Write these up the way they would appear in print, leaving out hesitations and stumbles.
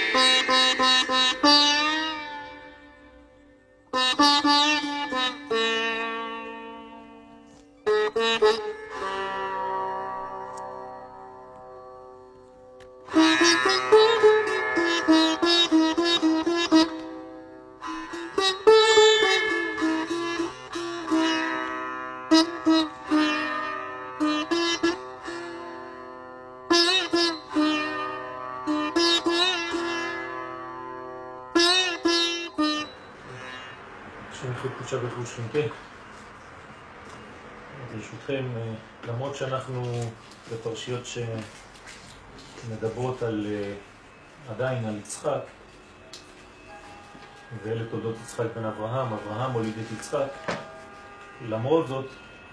ברשותכם, למרות שאנחנו בפרשיות שמדברות עדיין על יצחק, ואלה תולדות יצחק בן אברהם, אברהם הוליד את יצחק, למרות זאת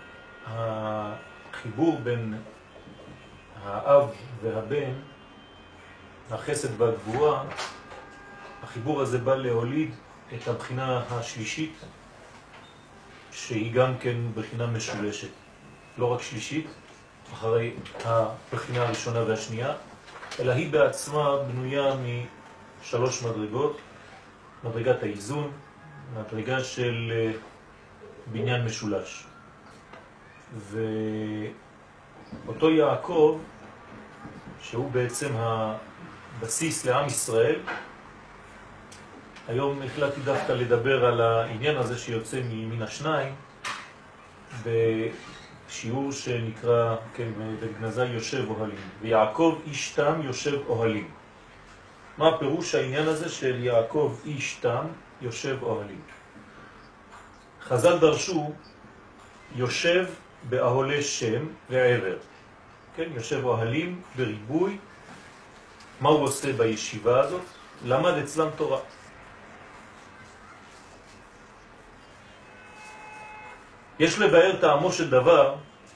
החיבור בין האב והבן, החסד והגבורה, החיבור הזה בא להוליד את הבחינה השלישית, שהיא גם כן בחינה משולשת, לא רק שלישית, אחרי הבחינה הראשונה והשנייה, אלא היא בעצמה בנויה משלוש מדרגות, מדרגת האיזון, מדרגה של בניין משולש. ואותו יעקב, שהוא בעצם הבסיס לעם ישראל, היום החלטתי דווקא לדבר על העניין הזה שיוצא מן השניים בשיעור שנקרא, כן, בגנזה יושב אוהלים. ויעקב איש תם יושב אוהלים. מה הפירוש העניין הזה של יעקב איש תם יושב אוהלים? חז"ל דרשו יושב באהולי שם ועבר. כן, יושב אוהלים בריבוי. מה הוא עושה בישיבה הזאת? למד אצלם תורה. יש לבאר טעמו של דבר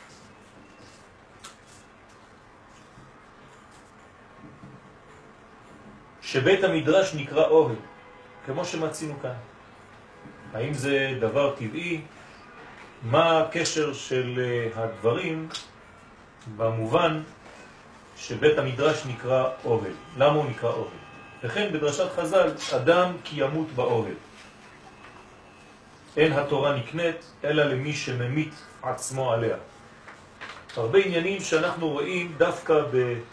שבית המדרש נקרא אוהל, כמו שמצינו כאן. האם זה דבר טבעי? מה הקשר של הדברים במובן שבית המדרש נקרא אוהל? למה הוא נקרא אוהל? וכן בדרשת חז"ל, אדם כי ימות באוהל. אין התורה נקנית אלא למי שממית עצמו עליה. הרבה עניינים שאנחנו רואים דווקא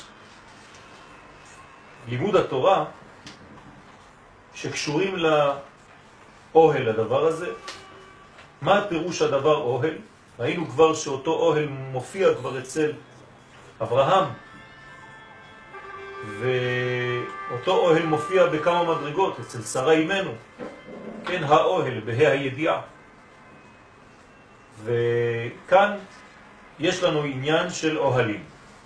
בלימוד התורה שקשורים לאוהל הדבר הזה. מה פירוש הדבר אוהל? ראינו כבר שאותו אוהל מופיע כבר אצל אברהם, ואותו אוהל מופיע בכמה מדרגות אצל שרה אימנו. כן, האוהל, בה"א הידיעה. וכאן יש לנו עניין של אוהלים.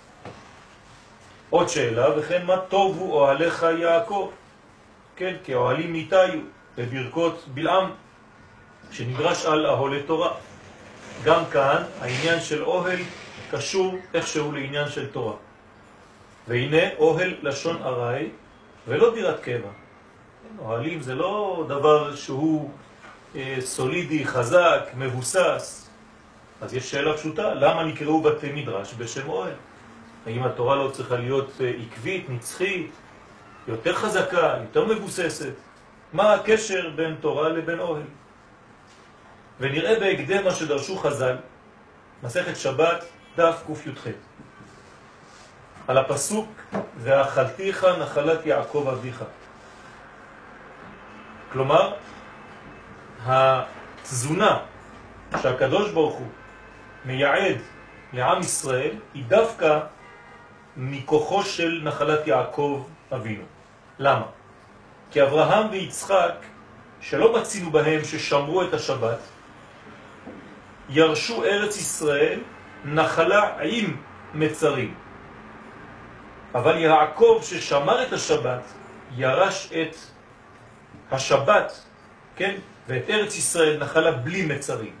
עוד שאלה, וכן מה טובו אוהליך יעקב? כן, כאוהלים ניתאיו, בברכות בלעם, שנדרש על אהולי תורה. גם כאן העניין של אוהל קשור איכשהו לעניין של תורה. והנה אוהל לשון ארעי ולא דירת קבע. אוהלים זה לא דבר שהוא סולידי, חזק, מבוסס. אז יש שאלה פשוטה, למה נקראו בתי מדרש בשם אוהל? האם התורה לא צריכה להיות עקבית, נצחית, יותר חזקה, יותר מבוססת? מה הקשר בין תורה לבין אוהל? ונראה בהקדם מה שדרשו חז"ל, מסכת שבת, דף קי"ח. על הפסוק, ואכלתיך נחלת יעקב אביך. כלומר, התזונה שהקדוש ברוך הוא מייעד לעם ישראל היא דווקא מכוחו של נחלת יעקב אבינו. למה? כי אברהם ויצחק, שלא מצינו בהם ששמרו את השבת, ירשו ארץ ישראל נחלה עם מצרים. אבל יעקב ששמר את השבת ירש את השבת, כן? ואת ארץ ישראל נחלה בלי מצרים.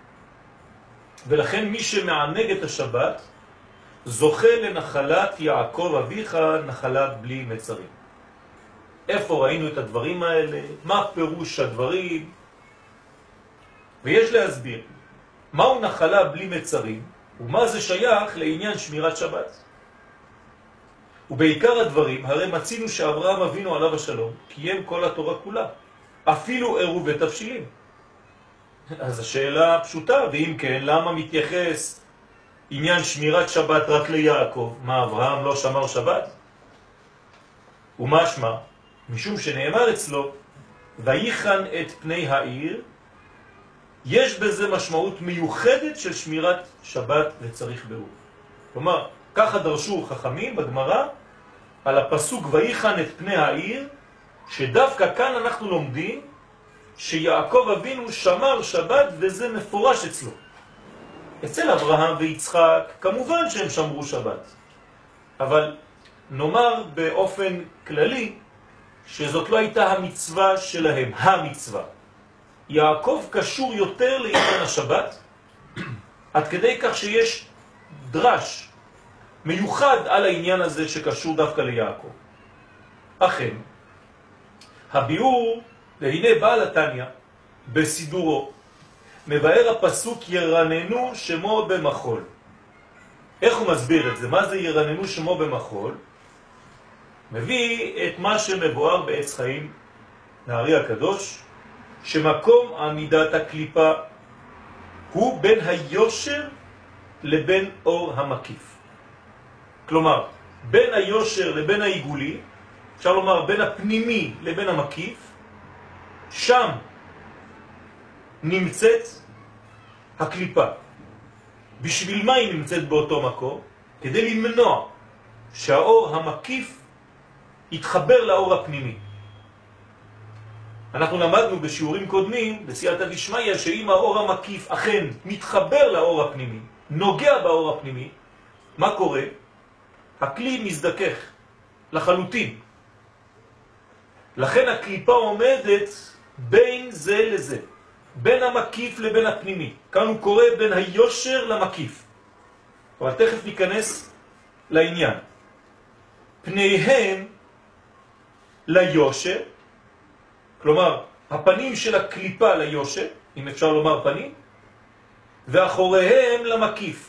ולכן מי שמענג את השבת זוכה לנחלת יעקב אביך, נחלה בלי מצרים. איפה ראינו את הדברים האלה? מה פירוש הדברים? ויש להסביר מהו נחלה בלי מצרים ומה זה שייך לעניין שמירת שבת. ובעיקר הדברים, הרי מצינו שאברהם אבינו עליו השלום, קיים כל התורה כולה, אפילו עירוב ותבשילים. אז השאלה פשוטה, ואם כן, למה מתייחס עניין שמירת שבת רק ליעקב? מה, אברהם לא שמר שבת? ומה שמה? משום שנאמר אצלו, ויחן את פני העיר, יש בזה משמעות מיוחדת של שמירת שבת וצריך ברור. כלומר, ככה דרשו חכמים בגמרא על הפסוק ויחן את פני העיר, שדווקא כאן אנחנו לומדים שיעקב אבינו שמר שבת וזה מפורש אצלו. אצל אברהם ויצחק כמובן שהם שמרו שבת, אבל נאמר באופן כללי שזאת לא הייתה המצווה שלהם, המצווה. יעקב קשור יותר לעניין השבת, עד כדי כך שיש דרש מיוחד על העניין הזה שקשור דווקא ליעקב. אכן, הביאור, והנה בעל התניא בסידורו, מבאר הפסוק ירננו שמו במחול. איך הוא מסביר את זה? מה זה ירננו שמו במחול? מביא את מה שמבואר בעץ חיים, נהרי הקדוש, שמקום עמידת הקליפה הוא בין היושר לבין אור המקיף. כלומר, בין היושר לבין העיגולי, אפשר לומר בין הפנימי לבין המקיף, שם נמצאת הקליפה. בשביל מה היא נמצאת באותו מקום? כדי למנוע שהאור המקיף יתחבר לאור הפנימי. אנחנו למדנו בשיעורים קודמים, בסייעתא דשמיא, שאם האור המקיף אכן מתחבר לאור הפנימי, נוגע באור הפנימי, מה קורה? הכלי מזדכך לחלוטין. לכן הקליפה עומדת בין זה לזה, בין המקיף לבין הפנימי. כאן הוא קורא בין היושר למקיף. אבל תכף ניכנס לעניין. פניהם ליושר, כלומר הפנים של הקליפה ליושר, אם אפשר לומר פנים, ואחוריהם למקיף.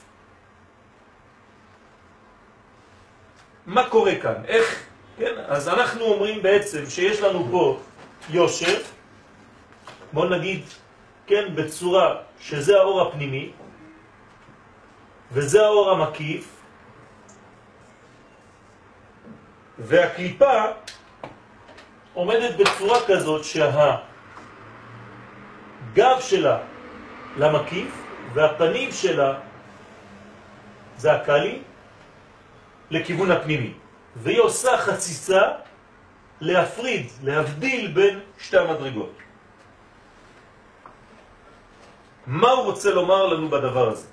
מה קורה כאן? איך? כן? אז אנחנו אומרים בעצם שיש לנו פה יושר, בוא נגיד, כן, בצורה שזה האור הפנימי, וזה האור המקיף, והקליפה עומדת בצורה כזאת שהגב שלה למקיף, והפנים שלה, זה הקלי, לכיוון הפנימי. והיא עושה חציצה להפריד, להבדיל בין שתי המדרגות. מה הוא רוצה לומר לנו בדבר הזה?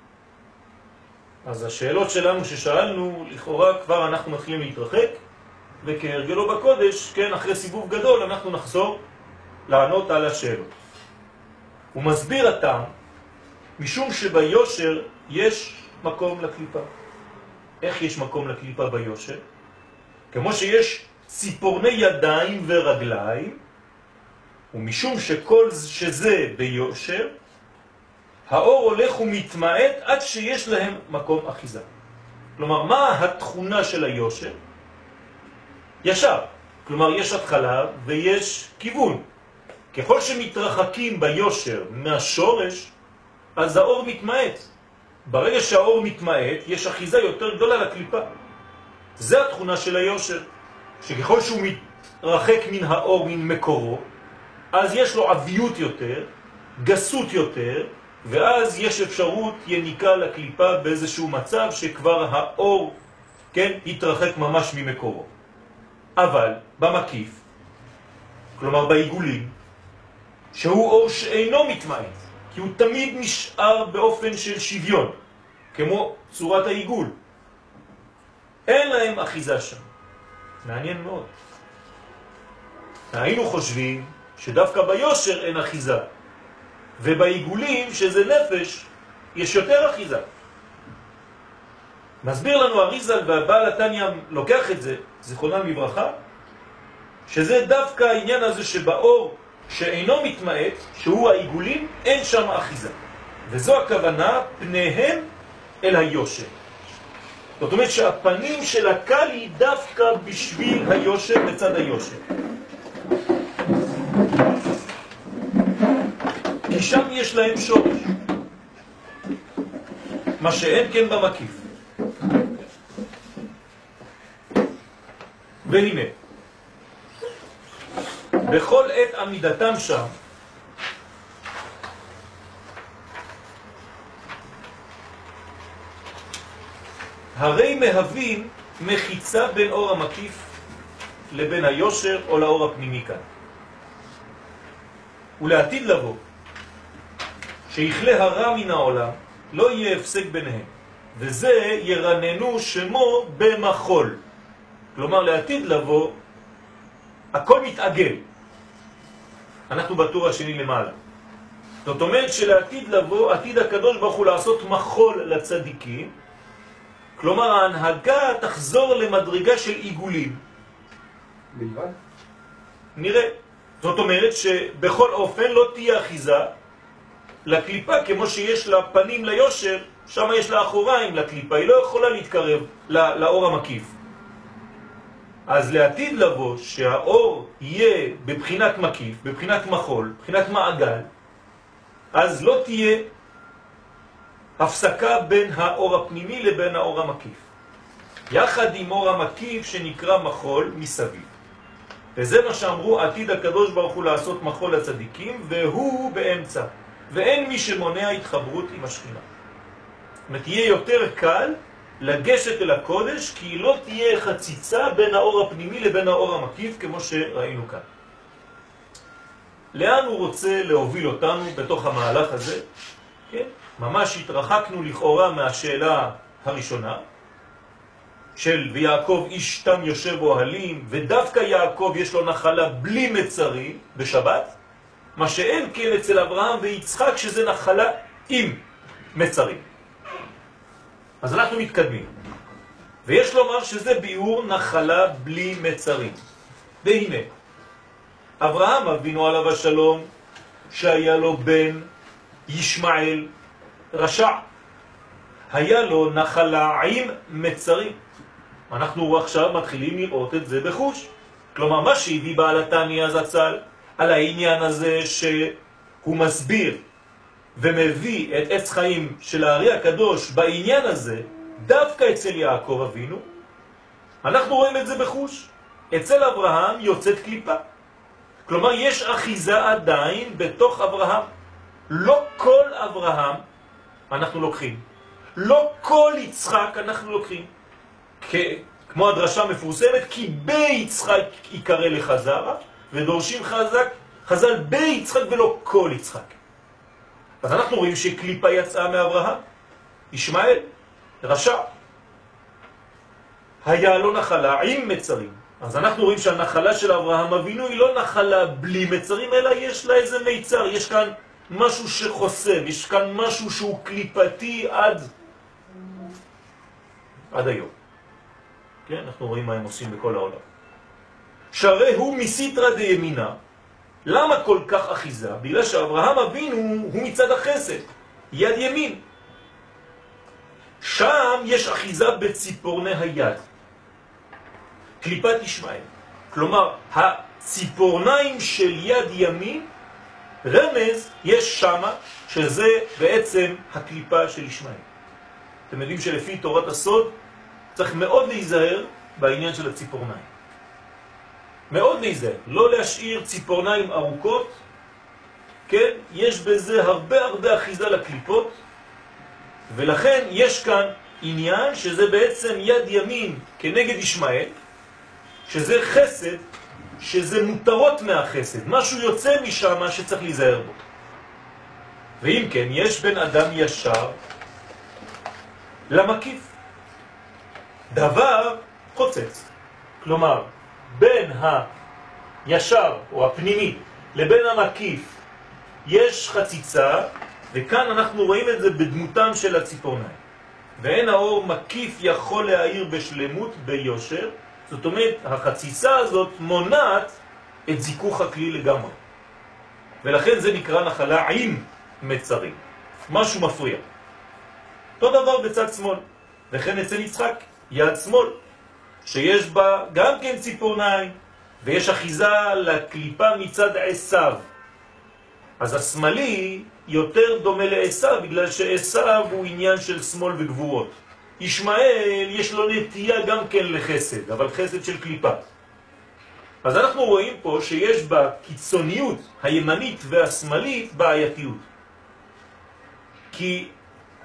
אז השאלות שלנו ששאלנו, לכאורה כבר אנחנו מתחילים להתרחק, וכהרגלו בקודש, כן, אחרי סיבוב גדול, אנחנו נחזור לענות על השאלות. הוא מסביר הטעם, משום שביושר יש מקום לקליפה. איך יש מקום לקליפה ביושר? כמו שיש ציפורני ידיים ורגליים, ומשום שכל שזה ביושר, האור הולך ומתמעט עד שיש להם מקום אחיזה. כלומר, מה התכונה של היושר? ישר. כלומר, יש התחלה ויש כיוון. ככל שמתרחקים ביושר מהשורש, אז האור מתמעט. ברגע שהאור מתמעט, יש אחיזה יותר גדולה לקליפה. זה התכונה של היושר. שככל שהוא מתרחק מן האור, מן מקורו, אז יש לו עביות יותר, גסות יותר, ואז יש אפשרות יניקה לקליפה באיזשהו מצב שכבר האור, כן, יתרחק ממש ממקורו. אבל במקיף, כלומר בעיגולים, שהוא אור שאינו מתמעט, כי הוא תמיד נשאר באופן של שוויון, כמו צורת העיגול. אין להם אחיזה שם. מעניין מאוד. היינו חושבים שדווקא ביושר אין אחיזה, ובעיגולים, שזה נפש, יש יותר אחיזה. מסביר לנו אריזל, והבעל התניא לוקח את זה, זיכרונם לברכה, שזה דווקא העניין הזה שבאור שאינו מתמעט, שהוא העיגולים, אין שם אחיזה. וזו הכוונה, פניהם אל היושר. זאת אומרת שהפנים של הקל היא דווקא בשביל היושר בצד היושר. כי שם יש להם שורש, מה שאין כן במקיף. והנה, בכל עת עמידתם שם, הרי מהווים מחיצה בין אור המקיף לבין היושר או לאור הפנימי כאן. ולעתיד לבוא, שיכלה הרע מן העולם, לא יהיה הפסק ביניהם, וזה ירננו שמו במחול. כלומר, לעתיד לבוא, הכל מתעגל. אנחנו בטור השני למעלה. זאת אומרת שלעתיד לבוא, עתיד הקדוש ברוך הוא לעשות מחול לצדיקים, כלומר ההנהגה תחזור למדרגה של עיגולים. בלבד? נראה. זאת אומרת שבכל אופן לא תהיה אחיזה לקליפה כמו שיש לה פנים ליושר, שם יש לה אחוריים לקליפה, היא לא יכולה להתקרב לאור המקיף. אז לעתיד לבוא שהאור יהיה בבחינת מקיף, בבחינת מחול, בבחינת מעגל, אז לא תהיה הפסקה בין האור הפנימי לבין האור המקיף. יחד עם אור המקיף שנקרא מחול מסביב. וזה מה שאמרו עתיד הקדוש ברוך הוא לעשות מחול לצדיקים, והוא באמצע. ואין מי שמונע התחברות עם השכינה. זאת אומרת, יהיה יותר קל לגשת אל הקודש, כי לא תהיה חציצה בין האור הפנימי לבין האור המקיף, כמו שראינו כאן. לאן הוא רוצה להוביל אותנו בתוך המהלך הזה? כן? ממש התרחקנו לכאורה מהשאלה הראשונה, של ויעקב איש תם יושב אוהלים, ודווקא יעקב יש לו נחלה בלי מצרים בשבת, מה שאין כן אצל אברהם ויצחק שזה נחלה עם מצרים. אז אנחנו מתקדמים. ויש לומר שזה ביאור נחלה בלי מצרים. והנה, אברהם אבינו עליו השלום, שהיה לו בן ישמעאל רשע, היה לו נחלה עם מצרים. אנחנו עכשיו מתחילים לראות את זה בחוש. כלומר, מה שהביא בעל התניא זצ"ל על העניין הזה שהוא מסביר ומביא את עץ חיים של הארי הקדוש בעניין הזה, דווקא אצל יעקב אבינו, אנחנו רואים את זה בחוש. אצל אברהם יוצאת קליפה. כלומר, יש אחיזה עדיין בתוך אברהם. לא כל אברהם אנחנו לוקחים. לא כל יצחק אנחנו לוקחים. כמו הדרשה מפורסמת, כי ביצחק יקרא לחזרה, ודורשים חז"ל ביצחק ולא כל יצחק. אז אנחנו רואים שקליפה יצאה מאברהם, ישמעאל, רשע. היה לו נחלה עם מצרים. אז אנחנו רואים שהנחלה של אברהם אבינו היא לא נחלה בלי מצרים, אלא יש לה איזה מיצר, יש כאן משהו שחוסם, יש כאן משהו שהוא קליפתי עד היום. כן, אנחנו רואים מה הם עושים בכל העולם. שהרי הוא מסיטרא דימינה. למה כל כך אחיזה? בגלל שאברהם אבינו הוא מצד החסד, יד ימין. שם יש אחיזה בציפורני היד. קליפת ישמעאל. כלומר, הציפורניים של יד ימין, רמז, יש שמה, שזה בעצם הקליפה של ישמעאל. אתם יודעים שלפי תורת הסוד, צריך מאוד להיזהר בעניין של הציפורניים. מאוד להיזהר. לא להשאיר ציפורניים ארוכות, כן? יש בזה הרבה אחיזה לקליפות, ולכן יש כאן עניין שזה בעצם יד ימין כנגד ישמעאל, שזה חסד, שזה מותרות מהחסד. משהו יוצא משם שצריך להיזהר בו. ואם כן, יש בין אדם ישר למקיף. דבר חוצץ. כלומר, בין הישר או הפנימי לבין המקיף יש חציצה, וכאן אנחנו רואים את זה בדמותם של הציפורניים. ואין האור מקיף יכול להאיר בשלמות ביושר, זאת אומרת, החציצה הזאת מונעת את זיכוך הכלי לגמרי. ולכן זה נקרא נחלה עם מצרים. משהו מפריע. אותו דבר בצד שמאל. וכן אצל יצחק, יד שמאל, שיש בה גם כן ציפורניים, ויש אחיזה לקליפה מצד עשיו. אז השמאלי יותר דומה לעשיו, בגלל שעשיו הוא עניין של שמאל וגבורות. ישמעאל יש לו נטייה גם כן לחסד, אבל חסד של קליפה. אז אנחנו רואים פה שיש בקיצוניות הימנית והשמאלית בעייתיות. כי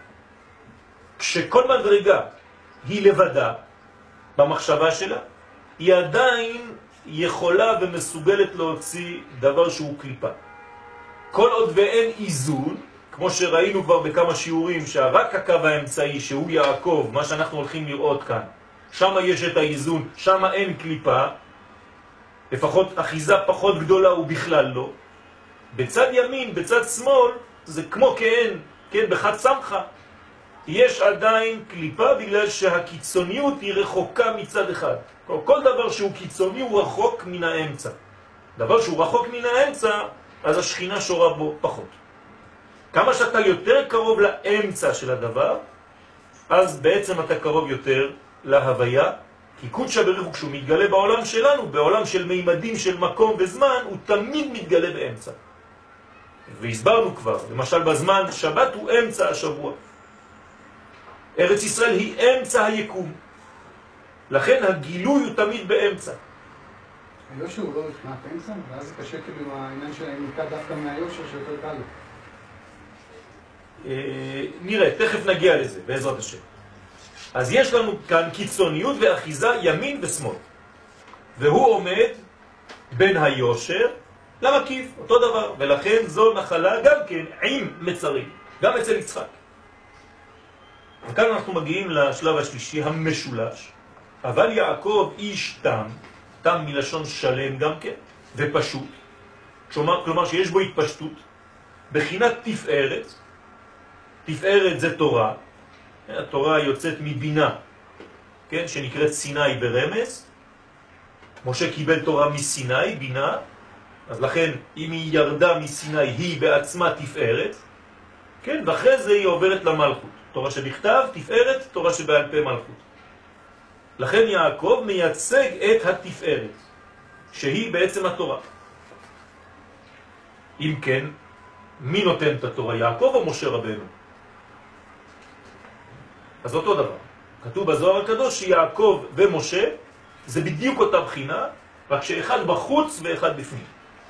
כשכל מדרגה היא לבדה במחשבה שלה, היא עדיין יכולה ומסוגלת להוציא דבר שהוא קליפה. כל עוד ואין איזון, כמו שראינו כבר בכמה שיעורים, שרק הקו האמצעי שהוא יעקב, מה שאנחנו הולכים לראות כאן, שם יש את האיזון, שם אין קליפה, לפחות אחיזה פחות גדולה ובכלל לא. בצד ימין, בצד שמאל, זה כמו כן, בחד סמכה, יש עדיין קליפה בגלל שהקיצוניות היא רחוקה מצד אחד. כל דבר שהוא קיצוני הוא רחוק מן האמצע. דבר שהוא רחוק מן האמצע, אז השכינה שורה בו פחות. כמה שאתה יותר קרוב לאמצע של הדבר, אז בעצם אתה קרוב יותר להוויה, כי קודשא בריך הוא כשהוא מתגלה בעולם שלנו, בעולם של מימדים של מקום וזמן, הוא תמיד מתגלה באמצע. והסברנו כבר, למשל בזמן שבת הוא אמצע השבוע. ארץ ישראל היא אמצע היקום. לכן הגילוי הוא תמיד באמצע. היושר הוא לא מבחינת אמצע, ואז זה קשה כאילו עם העניין שלהם נקרא דווקא מהיושר שיותר קל לו. נראה, תכף נגיע לזה, בעזרת השם. אז יש לנו כאן קיצוניות ואחיזה ימין ושמאל. והוא עומד בין היושר למקיף, אותו דבר. ולכן זו נחלה גם כן עם מצרים, גם אצל יצחק. וכאן אנחנו מגיעים לשלב השלישי, המשולש. אבל יעקב איש תם, תם מלשון שלם גם כן, ופשוט. כלומר שיש בו התפשטות, בחינת תפארת. תפארת זה תורה. התורה יוצאת מבינה, כן, שנקראת סיני ברמז. משה קיבל תורה מסיני, בינה, אז לכן אם היא ירדה מסיני היא בעצמה תפארת, כן, ואחרי זה היא עוברת למלכות. תורה שבכתב, תפארת, תורה שבעל פה מלכות. לכן יעקב מייצג את התפארת, שהיא בעצם התורה. אם כן, מי נותן את התורה, יעקב או משה רבנו? אז אותו דבר. כתוב בזוהר הקדוש שיעקב ומשה זה בדיוק אותה בחינה, רק שאחד בחוץ ואחד בפנים.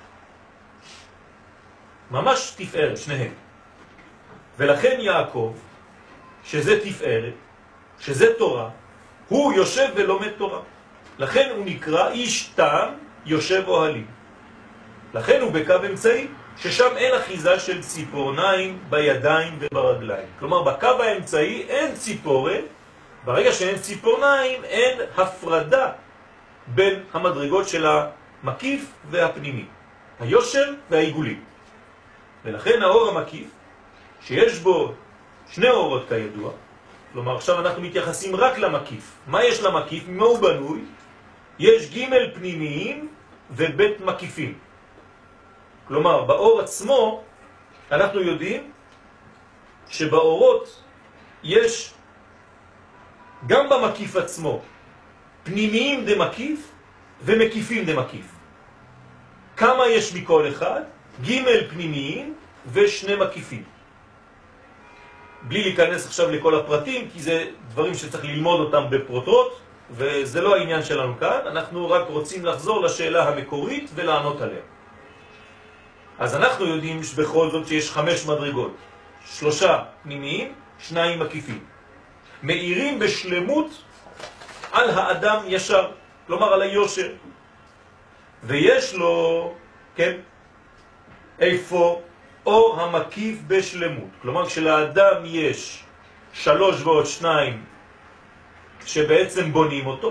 ממש תפארת, שניהם. ולכן יעקב, שזה תפארת, שזה תורה, הוא יושב ולומד תורה. לכן הוא נקרא איש תם יושב אוהלים. לכן הוא בקו אמצעי, ששם אין אחיזה של ציפורניים בידיים וברגליים. כלומר, בקו האמצעי אין ציפורת, ברגע שאין ציפורניים אין הפרדה בין המדרגות של המקיף והפנימי, היושר והעיגולי. ולכן האור המקיף, שיש בו שני אורות כידוע, כלומר עכשיו אנחנו מתייחסים רק למקיף. מה יש למקיף? ממה הוא בנוי? יש ג' פנימיים ובית מקיפים. כלומר באור עצמו אנחנו יודעים שבאורות יש גם במקיף עצמו פנימיים דמקיף ומקיפים דמקיף. כמה יש מכל אחד? ג' פנימיים ושני מקיפים. בלי להיכנס עכשיו לכל הפרטים, כי זה דברים שצריך ללמוד אותם בפרוטרוט, וזה לא העניין שלנו כאן, אנחנו רק רוצים לחזור לשאלה המקורית ולענות עליה. אז אנחנו יודעים שבכל זאת שיש 5 מדרגות, 3 פנימיים, 2 מקיפים. מאירים בשלמות על האדם ישר, כלומר על היושר. ויש לו, כן, איפה? אור המקיף בשלמות. כלומר, כשלאדם יש 3 ועוד 2 שבעצם בונים אותו,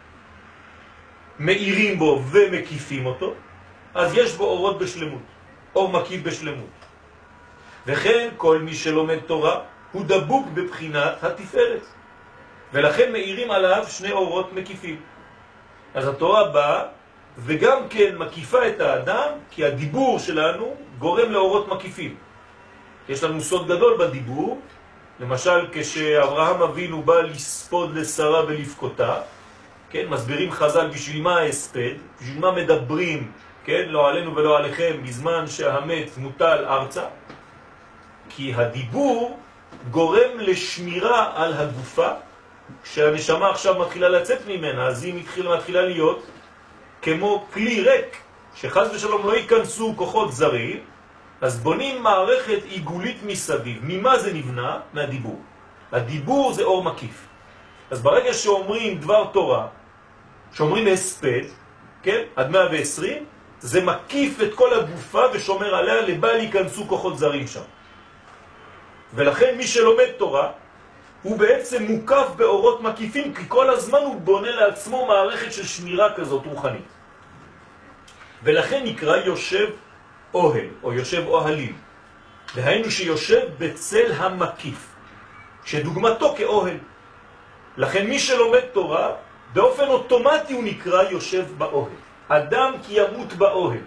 מאירים בו ומקיפים אותו, אז יש בו אורות בשלמות, אור מקיף בשלמות. וכן כל מי שלומד תורה הוא דבוק בבחינת התפארת, ולכן מאירים עליו 2 אורות מקיפים. אז התורה באה וגם כן מקיפה את האדם, כי הדיבור שלנו גורם לאורות מקיפים. יש לנו סוד גדול בדיבור, למשל, כשאברהם אבינו בא לספוד לשרה ולבכותה, כן, מסבירים חז"ל בשביל מה ההספד, בשביל מה מדברים, כן, לא עלינו ולא עליכם, בזמן שהמת מוטל ארצה, כי הדיבור גורם לשמירה על הגופה, כשהנשמה עכשיו מתחילה לצאת ממנה, אז היא מתחילה להיות כמו כלי ריק, שחז ושלום לא ייכנסו כוחות זרים, אז בונים מערכת עיגולית מסביב. ממה זה נבנה? מהדיבור. הדיבור זה אור מקיף. אז ברגע שאומרים דבר תורה, שאומרים הספד, כן, עד 120, זה מקיף את כל הגופה ושומר עליה לבל ייכנסו כוחות זרים שם. ולכן מי שלומד תורה, הוא בעצם מוקף באורות מקיפים, כי כל הזמן הוא בונה לעצמו מערכת של שמירה כזאת רוחנית. ולכן נקרא יושב אוהל, או יושב אוהלים. דהיינו שיושב בצל המקיף, שדוגמתו כאוהל. לכן מי שלומד תורה, באופן אוטומטי הוא נקרא יושב באוהל. אדם כי ימות באוהל.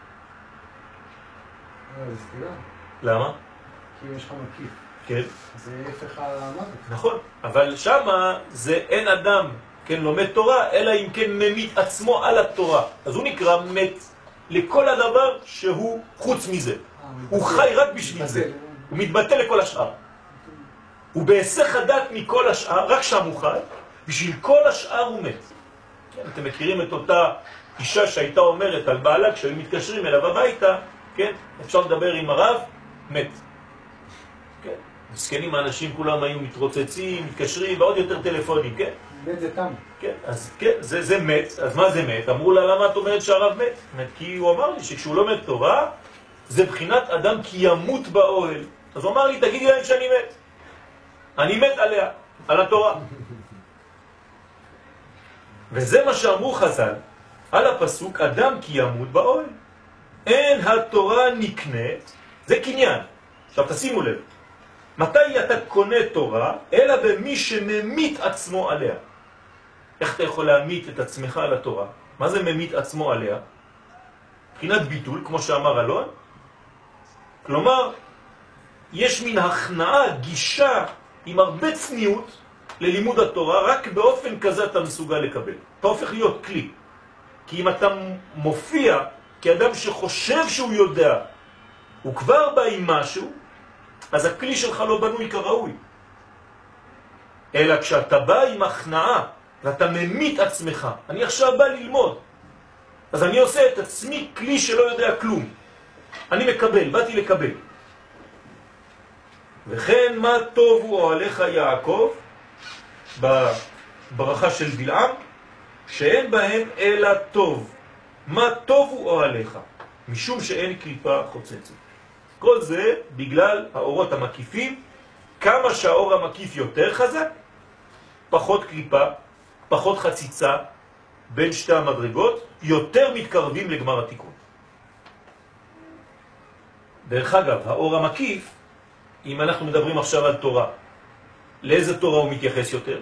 זה סתירה. למה? כי יש לך מקיף. כן. זה הפך על המוות. נכון, אבל שמה זה אין אדם, כן, לומד תורה, אלא אם כן ממית עצמו על התורה. אז הוא נקרא מת לכל הדבר שהוא חוץ מזה. הוא חי רק בשביל זה. הוא מתבטא לכל השאר. הוא בהיסח הדעת מכל השאר, רק שם הוא חי, בשביל כל השאר הוא מת. כן, אתם מכירים את אותה אישה שהייתה אומרת על בעלה, כשהיו מתקשרים אליו הביתה, כן, אפשר לדבר עם הרב, מת. כן, מסכנים האנשים כולם היו מתרוצצים, מתקשרים, ועוד יותר טלפונים, כן? מת זה תם. כן, אז כן, זה מת. אז מה זה מת? אמרו לה, למה את אומרת שהרב מת? מת כי הוא אמר לי שכשהוא לומד תורה, זה בחינת אדם כי ימות באוהל. אז הוא אמר לי, תגידי להם שאני מת. אני מת עליה, על התורה. וזה מה שאמרו חז"ל על הפסוק, אדם כי ימות באוהל. אין התורה נקנית, זה קניין. עכשיו תשימו לב, מתי אתה קונה תורה? אלא במי שממית עצמו עליה. איך אתה יכול להמית את עצמך על התורה? מה זה ממית עצמו עליה? מבחינת ביטול, כמו שאמר אלון. כלומר, יש מן הכנעה, גישה עם הרבה צניעות ללימוד התורה, רק באופן כזה אתה מסוגל לקבל. אתה הופך להיות כלי. כי אם אתה מופיע כאדם שחושב שהוא יודע, הוא כבר בא עם משהו, אז הכלי שלך לא בנוי כראוי. אלא כשאתה בא עם הכנעה, ואתה ממית עצמך, אני עכשיו בא ללמוד, אז אני עושה את עצמי כלי שלא יודע כלום. אני מקבל, באתי לקבל. וכן מה טוב הוא אוהליך יעקב, בברכה של בלעם, שאין בהם אלא טוב. מה טוב הוא אוהליך, משום שאין קליפה חוצצת. כל זה בגלל האורות המקיפים. כמה שהאור המקיף יותר חזק, פחות קליפה, פחות חציצה בין שתי המדרגות, יותר מתקרבים לגמר התיקון. דרך אגב, האור המקיף, אם אנחנו מדברים עכשיו על תורה, לאיזה תורה הוא מתייחס יותר?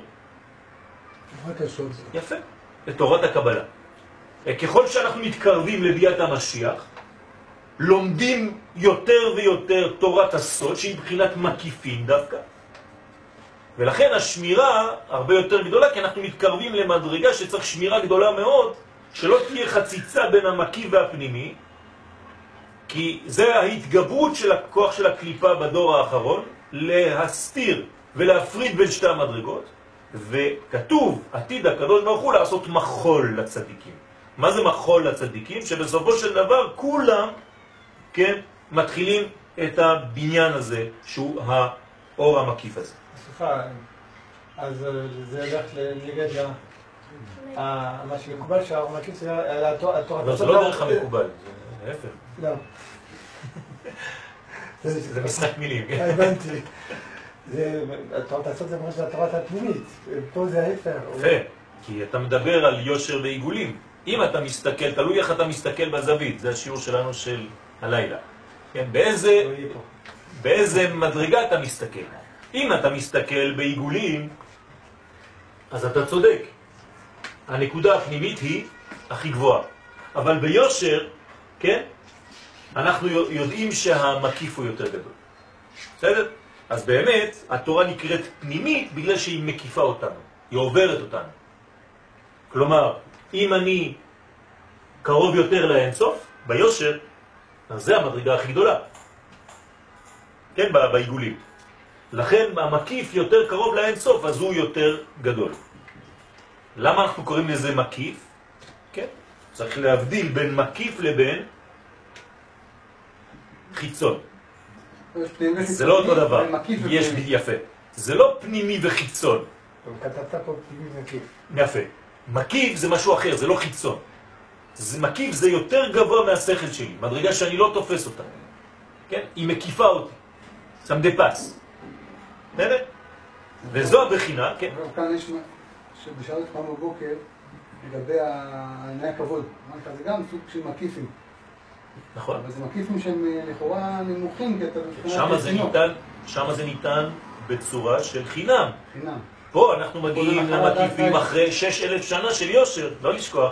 יפה, לתורת הקבלה. ככל שאנחנו מתקרבים לביאת המשיח, לומדים יותר ויותר תורת הסוד, שהיא בחינת מקיפים דווקא. ולכן השמירה הרבה יותר גדולה, כי אנחנו מתקרבים למדרגה שצריך שמירה גדולה מאוד, שלא תהיה חציצה בין המקיף והפנימי, כי זה ההתגברות של הכוח של הקליפה בדור האחרון, להסתיר ולהפריד בין שתי המדרגות, וכתוב, עתיד הקדוש ברוך הוא לעשות מחול לצדיקים. מה זה מחול לצדיקים? שבסופו של דבר כולם, כן, מתחילים את הבניין הזה, שהוא האור המקיף הזה. סליחה, אז זה הולך נגד מה שמקובל שהאור המקיף זה התורה. אבל זה לא דרך המקובל, זה להפך. לא. זה משחק מילים. הבנתי. התורת הסוד זה ממש התורת הפנימית, פה זה ההפך. יפה, כי אתה מדבר על יושר ועיגולים. אם אתה מסתכל, תלוי איך אתה מסתכל בזווית, זה השיעור שלנו של הלילה. כן, באיזה מדרגה אתה מסתכל. אם אתה מסתכל בעיגולים, אז אתה צודק. הנקודה הפנימית היא הכי גבוהה. אבל ביושר, כן, אנחנו יודעים שהמקיף הוא יותר גדול. בסדר? אז באמת התורה נקראת פנימית בגלל שהיא מקיפה אותנו, היא עוברת אותנו. כלומר, אם אני קרוב יותר לאינסוף, ביושר, אז זה המדרגה הכי גדולה. כן, בעיגולים. לכן המקיף יותר קרוב לאינסוף, אז הוא יותר גדול. למה אנחנו קוראים לזה מקיף? כן, צריך להבדיל בין מקיף לבין חיצון. זה לא אותו דבר. יש יפה. זה לא פנימי וחיצון. כתבת פה פנימי מקיף. יפה. מקיף זה משהו אחר, זה לא חיצון. מקיף זה יותר גבוה מהשכל שלי, מדרגה שאני לא תופס אותה. כן? היא מקיפה אותי. שם דה פס. נהנה? וזו הבחינה, כן? כאן יש שבשאל את פעם בבוקר לגבי עיני הכבוד. זה גם סוג של מקיפים. נכון. אבל זה מקיפים שהם לכאורה נמוכים, כי אתה... שם זה ניתן בצורה של חינם. חינם. פה אנחנו מגיעים למקיפים אחרי 6,000 שנה של יושר, לא לשכוח.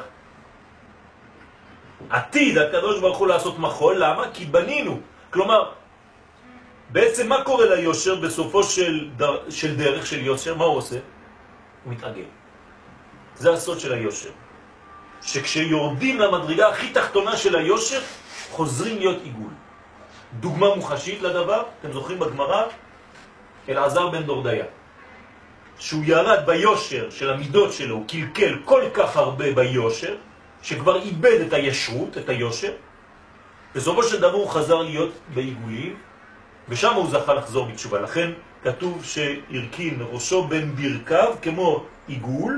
עתיד הקדוש ברוך הוא לעשות מחול, למה? כי בנינו. כלומר, בעצם מה קורה ליושר בסופו של דרך של יושר? מה הוא עושה? הוא מתעגל. זה הסוד של היושר. שכשיורדים למדרגה הכי תחתונה של היושר, חוזרים להיות עיגול. דוגמה מוחשית לדבר, אתם זוכרים בגמרא? אלעזר בן דורדיה. שהוא ירד ביושר של המידות שלו, הוא קלקל כל כך הרבה ביושר, שכבר איבד את הישרות, את היושר, בסופו של דבר הוא חזר להיות בעיגולים, ושם הוא זכה לחזור בתשובה. לכן כתוב שהרכין ראשו בין ברכיו כמו עיגול,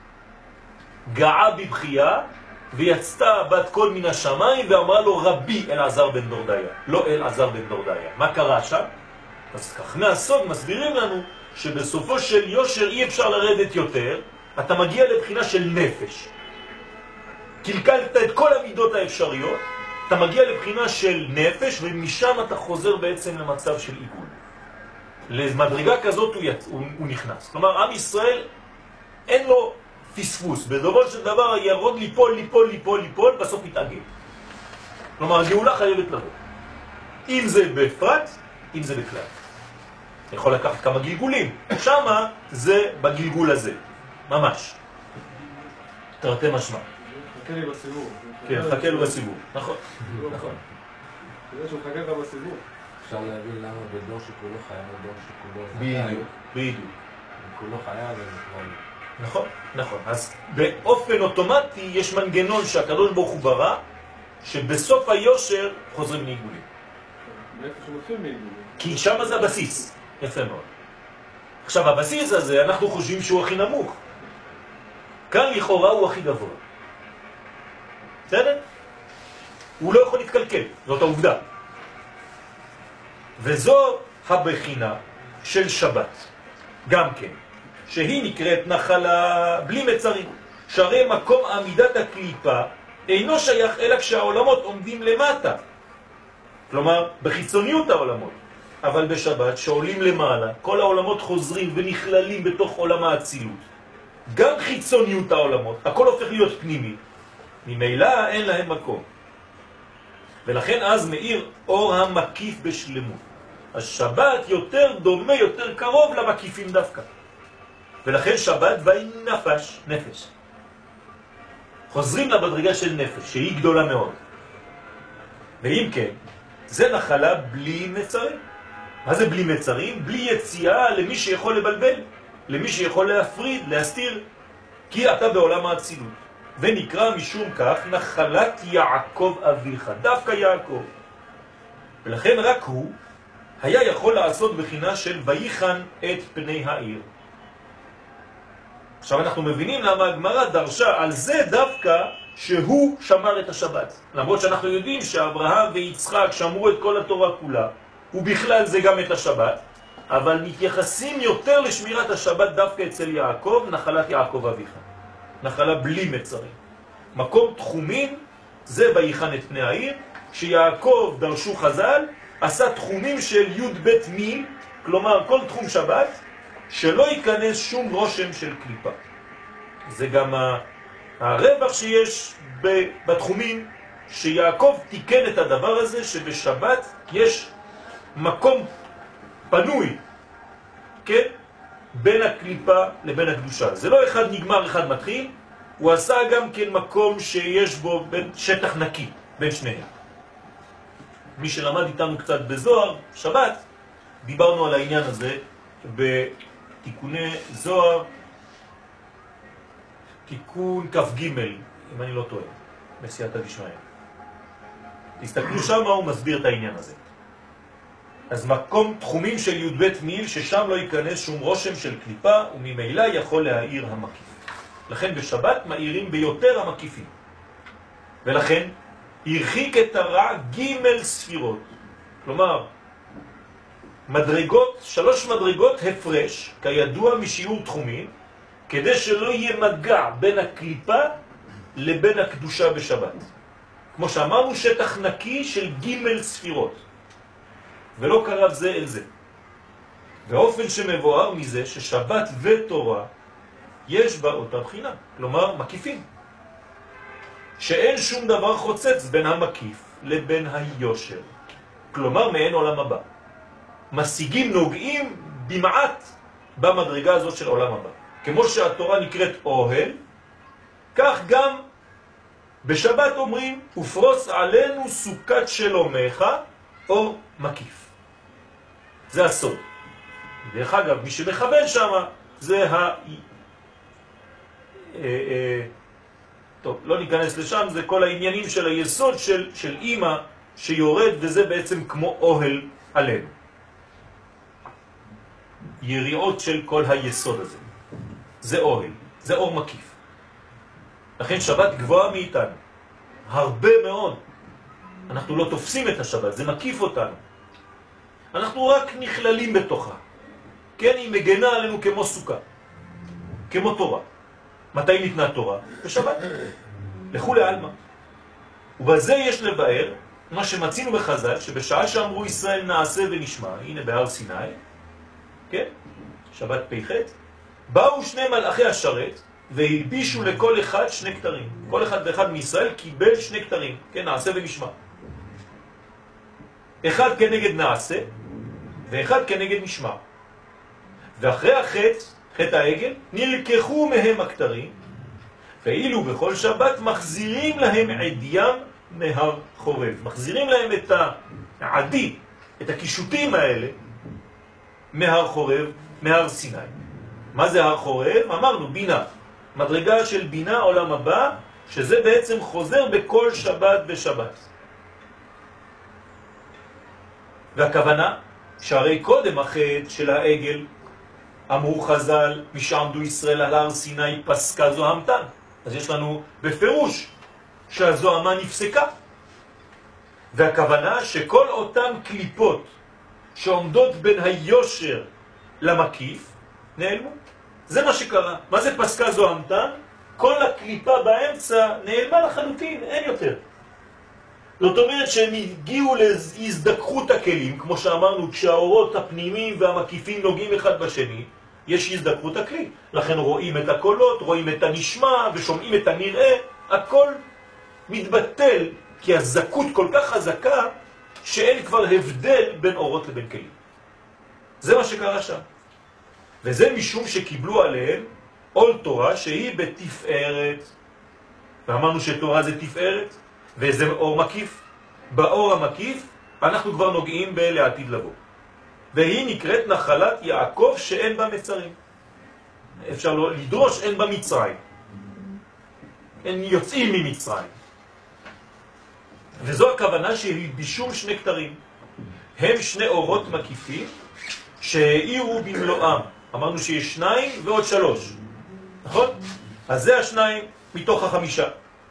גאה בבחייה, ויצתה בת קול מן השמיים ואמרה לו רבי אלעזר בן דורדיה, לא אלעזר בן דורדיה. מה קרה שם? אז כך מהסוד מסבירים לנו שבסופו של יושר אי אפשר לרדת יותר, אתה מגיע לבחינה של נפש. קלקלת את כל המידות האפשריות, אתה מגיע לבחינה של נפש, ומשם אתה חוזר בעצם למצב של עיגול. למדרגה כזאת הוא נכנס. כלומר, עם ישראל אין לו פספוס. בדבר של דבר ירוד ליפול, בסוף מתעגל. כלומר, הגאולה חייבת לבוא. אם זה בפרט, אם זה בכלל. יכול לקחת כמה גלגולים. שמה זה בגלגול הזה. ממש. תרתי משמע. חכה לי בסיבוב. כן, חכה לו בסיבוב. נכון. נכון. זה שהוא חכה לך בסיבוב. אפשר להבין למה בדור שכולו חיה, בדור שכולו... בדיוק. כולו חיה זה כבר... נכון, נכון. אז באופן אוטומטי יש מנגנון שהקדוש ברוך הוא ברא, שבסוף היושר חוזרים לעיגולים. מאיפה שמתחיל מעיגולים? כי שם זה הבסיס. יפה מאוד. עכשיו, הבסיס הזה, אנחנו חושבים שהוא הכי נמוך. כאן לכאורה הוא הכי גבוה. בסדר? הוא לא יכול להתקלקל, זאת העובדה. וזו הבחינה של שבת, גם כן, שהיא נקראת נחלה בלי מצרים. שהרי מקום עמידת הקליפה אינו שייך אלא כשהעולמות עומדים למטה. כלומר, בחיצוניות העולמות. אבל בשבת, שעולים למעלה, כל העולמות חוזרים ונכללים בתוך עולם האצילות. גם חיצוניות העולמות, הכל הופך להיות פנימי. ממילא אין להם מקום. ולכן אז מאיר אור המקיף בשלמות. השבת יותר דומה, יותר קרוב למקיפים דווקא. ולכן שבת ואי נפש. חוזרים לבדרגה של נפש, שהיא גדולה מאוד. ואם כן, זה נחלה בלי מצרים. מה זה בלי מצרים? בלי יציאה למי שיכול לבלבל, למי שיכול להפריד, להסתיר, כי אתה בעולם האצילות. ונקרא משום כך נחלת יעקב אביך, דווקא יעקב. ולכן רק הוא היה יכול לעשות בחינה של ויחן את פני העיר. עכשיו אנחנו מבינים למה הגמרא דרשה על זה דווקא שהוא שמר את השבת. למרות שאנחנו יודעים שאברהם ויצחק שמרו את כל התורה כולה, ובכלל זה גם את השבת, אבל מתייחסים יותר לשמירת השבת דווקא אצל יעקב, נחלת יעקב אביך. נחלה בלי מצרים. מקום תחומים זה ויחן את פני העיר, שיעקב דרשו חז"ל, עשה תחומים של י' ב' מ', כלומר כל תחום שבת, שלא ייכנס שום רושם של קליפה. זה גם הרווח שיש בתחומים, שיעקב תיקן את הדבר הזה, שבשבת יש מקום פנוי, כן? בין הקליפה לבין הקדושה. זה לא אחד נגמר, אחד מתחיל, הוא עשה גם כן מקום שיש בו שטח נקי בין שניהם. מי שלמד איתנו קצת בזוהר, שבת, דיברנו על העניין הזה בתיקוני זוהר, תיקון כ"ג, אם אני לא טועה, בסייעתא דשמיא. תסתכלו שם, הוא מסביר את העניין הזה. אז מקום תחומים של י"ב מיל, ששם לא ייכנס שום רושם של קליפה, וממילא יכול להאיר המקיף. לכן בשבת מאירים ביותר המקיפים. ולכן הרחיק את הרע ג' ספירות. כלומר, מדרגות, 3 מדרגות הפרש, כידוע משיעור תחומים, כדי שלא יהיה מגע בין הקליפה לבין הקדושה בשבת. כמו שאמרנו, שטח נקי של ג' ספירות. ולא קרב זה אל זה. באופן שמבואר מזה ששבת ותורה יש בה אותה בחינה, כלומר מקיפים. שאין שום דבר חוצץ בין המקיף לבין היושר, כלומר מעין עולם הבא. משיגים נוגעים במעט במדרגה הזאת של עולם הבא. כמו שהתורה נקראת אוהל, כך גם בשבת אומרים, ופרוס עלינו סוכת שלומך, או מקיף. זה הסוד. דרך אגב, מי שמכוון שם, זה טוב, לא ניכנס לשם, זה כל העניינים של היסוד של אמא שיורד, וזה בעצם כמו אוהל עלינו. יריעות של כל היסוד הזה. זה אוהל, זה אור מקיף. לכן שבת גבוהה מאיתנו. הרבה מאוד. אנחנו לא תופסים את השבת, זה מקיף אותנו. אנחנו רק נכללים בתוכה. כן, היא מגנה עלינו כמו סוכה, כמו תורה. מתי ניתנה תורה? בשבת. לכו לעלמא. ובזה יש לבאר מה שמצינו בחז"ל, שבשעה שאמרו ישראל נעשה ונשמע, הנה בהר סיני, כן? שבת פ"ח, באו 2 מלאכי השרת והלבישו לכל אחד 2 כתרים. כל אחד ואחד מישראל קיבל 2 כתרים, כן, נעשה ונשמע. אחד כנגד נעשה ואחד כנגד נשמע. ואחרי חטא העגל, נלקחו מהם הכתרים, ואילו בכל שבת מחזירים להם עדיים מהר חורב. מחזירים להם את העדי, את הקישוטים האלה, מהר חורב, מהר סיני. מה זה הר חורב? אמרנו, בינה. מדרגה של בינה, עולם הבא, שזה בעצם חוזר בכל שבת ושבת. והכוונה, שהרי קודם החטא של העגל, אמרו חז"ל, משעמדו ישראל על הר סיני פסקה זוהמתן. אז יש לנו בפירוש שהזוהמה נפסקה. והכוונה שכל אותן קליפות שעומדות בין היושר למקיף נעלמו. זה מה שקרה. מה זה פסקה זוהמתן? כל הקליפה באמצע נעלמה לחלוטין, אין יותר. זאת אומרת שהם הגיעו להזדקחות הכלים, כמו שאמרנו, כשהאורות הפנימיים והמקיפים נוגעים אחד בשני, יש הזדקחות הכלי. לכן רואים את הקולות, רואים את הנשמע ושומעים את הנראה, הכל מתבטל, כי הזקות כל כך חזקה שאין כבר הבדל בין אורות לבין כלים. זה מה שקרה שם. וזה משום שקיבלו עליהם עול תורה שהיא בתפארת. ואמרנו שתורה זה תפארת, וזה אור מקיף. באור המקיף אנחנו כבר נוגעים לעתיד לבוא. והיא נקראת נחלת יעקב שאין בה מצרים. אפשר לא לדרוש, אין בה מצרים. אין יוצאים ממצרים. וזו הכוונה שהלבישו 2 כתרים. הם 2 אורות מקיפים שהאירו במלואם. אמרנו שיש 2 ועוד 3. נכון? אז זה 2 מתוך 5.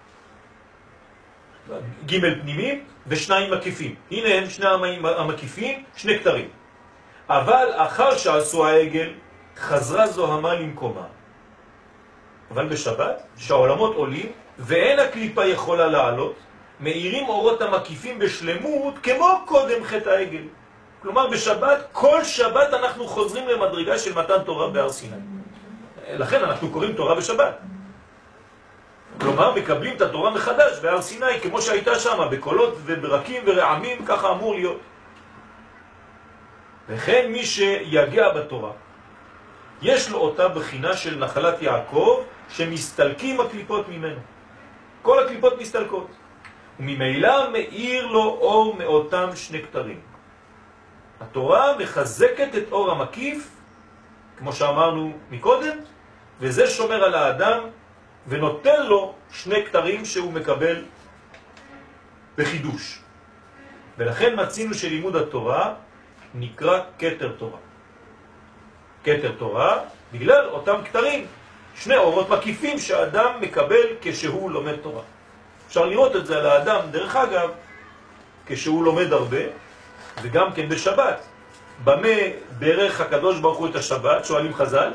ג' פנימיים ו2 מקיפים. הנה הם 2 המקיפים, 2 כתרים. אבל אחר שעשו העגל, חזרה זוהמה למקומה. אבל בשבת, שהעולמות עולים, ואין הקליפה יכולה לעלות, מאירים אורות המקיפים בשלמות, כמו קודם חטא העגל. כלומר, בשבת, כל שבת אנחנו חוזרים למדרגה של מתן תורה בהר סיני. לכן אנחנו קוראים תורה בשבת. כלומר, מקבלים את התורה מחדש בהר סיני, כמו שהייתה שם, בקולות וברקים ורעמים, ככה אמור להיות. וכן מי שיגע בתורה. יש לו אותה בחינה של נחלת יעקב שמסתלקים הקליפות ממנו. כל הקליפות מסתלקות. וממילא מאיר לו אור מאותם שני כתרים. התורה מחזקת את אור המקיף, כמו שאמרנו מקודם, וזה שומר על האדם ונותן לו שני כתרים שהוא מקבל בחידוש. ולכן מצינו שלימוד התורה נקרא כתר תורה. כתר תורה בגלל אותם כתרים, שני אורות מקיפים שהאדם מקבל כשהוא לומד תורה. אפשר לראות את זה על האדם, דרך אגב, כשהוא לומד הרבה, וגם כן בשבת. במה ברך הקדוש ברוך הוא את השבת? שואלים חז"ל.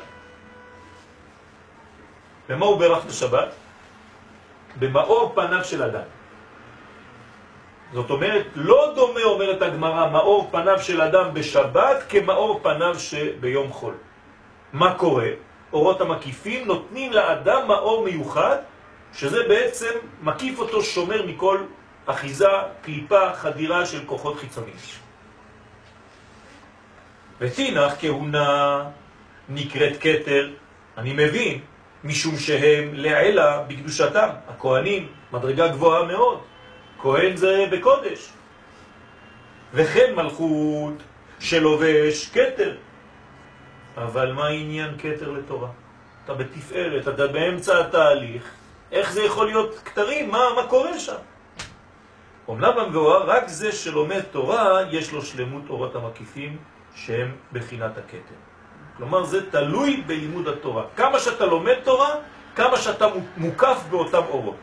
במה הוא ברך את השבת? במאור פניו של אדם. זאת אומרת, לא דומה, אומרת הגמרא, מאור פניו של אדם בשבת כמאור פניו שביום חול. מה קורה? אורות המקיפים נותנים לאדם מאור מיוחד, שזה בעצם מקיף אותו, שומר מכל אחיזה, קליפה, חדירה של כוחות חיצוניים. ותינח כהונה נקראת כתר, אני מבין, משום שהם לעלה בקדושתם, הכהנים, מדרגה גבוהה מאוד. כהן זה בקודש. וכן מלכות שלובש כתר. אבל מה העניין כתר לתורה? אתה בתפארת, אתה באמצע התהליך, איך זה יכול להיות כתרים? מה קורה שם? אומנם המבואר, רק זה שלומד תורה, יש לו שלמות אורות המקיפים שהם בחינת הכתר. כלומר, זה תלוי בלימוד התורה. כמה שאתה לומד תורה, כמה שאתה מוקף באותם אורות.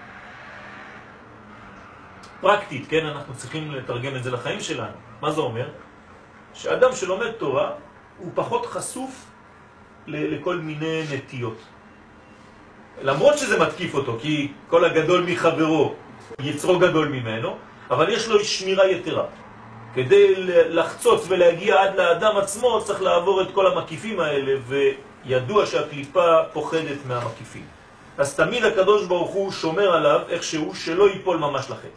פרקטית, כן? אנחנו צריכים לתרגם את זה לחיים שלנו. מה זה אומר? שאדם שלומד תורה הוא פחות חשוף לכל מיני נטיות. למרות שזה מתקיף אותו, כי כל הגדול מחברו יצרו גדול ממנו, אבל יש לו שמירה יתרה. כדי לחצוץ ולהגיע עד לאדם עצמו צריך לעבור את כל המקיפים האלה, וידוע שהקליפה פוחדת מהמקיפים. אז תמיד הקדוש ברוך הוא שומר עליו איכשהו שלא ייפול ממש לחץ.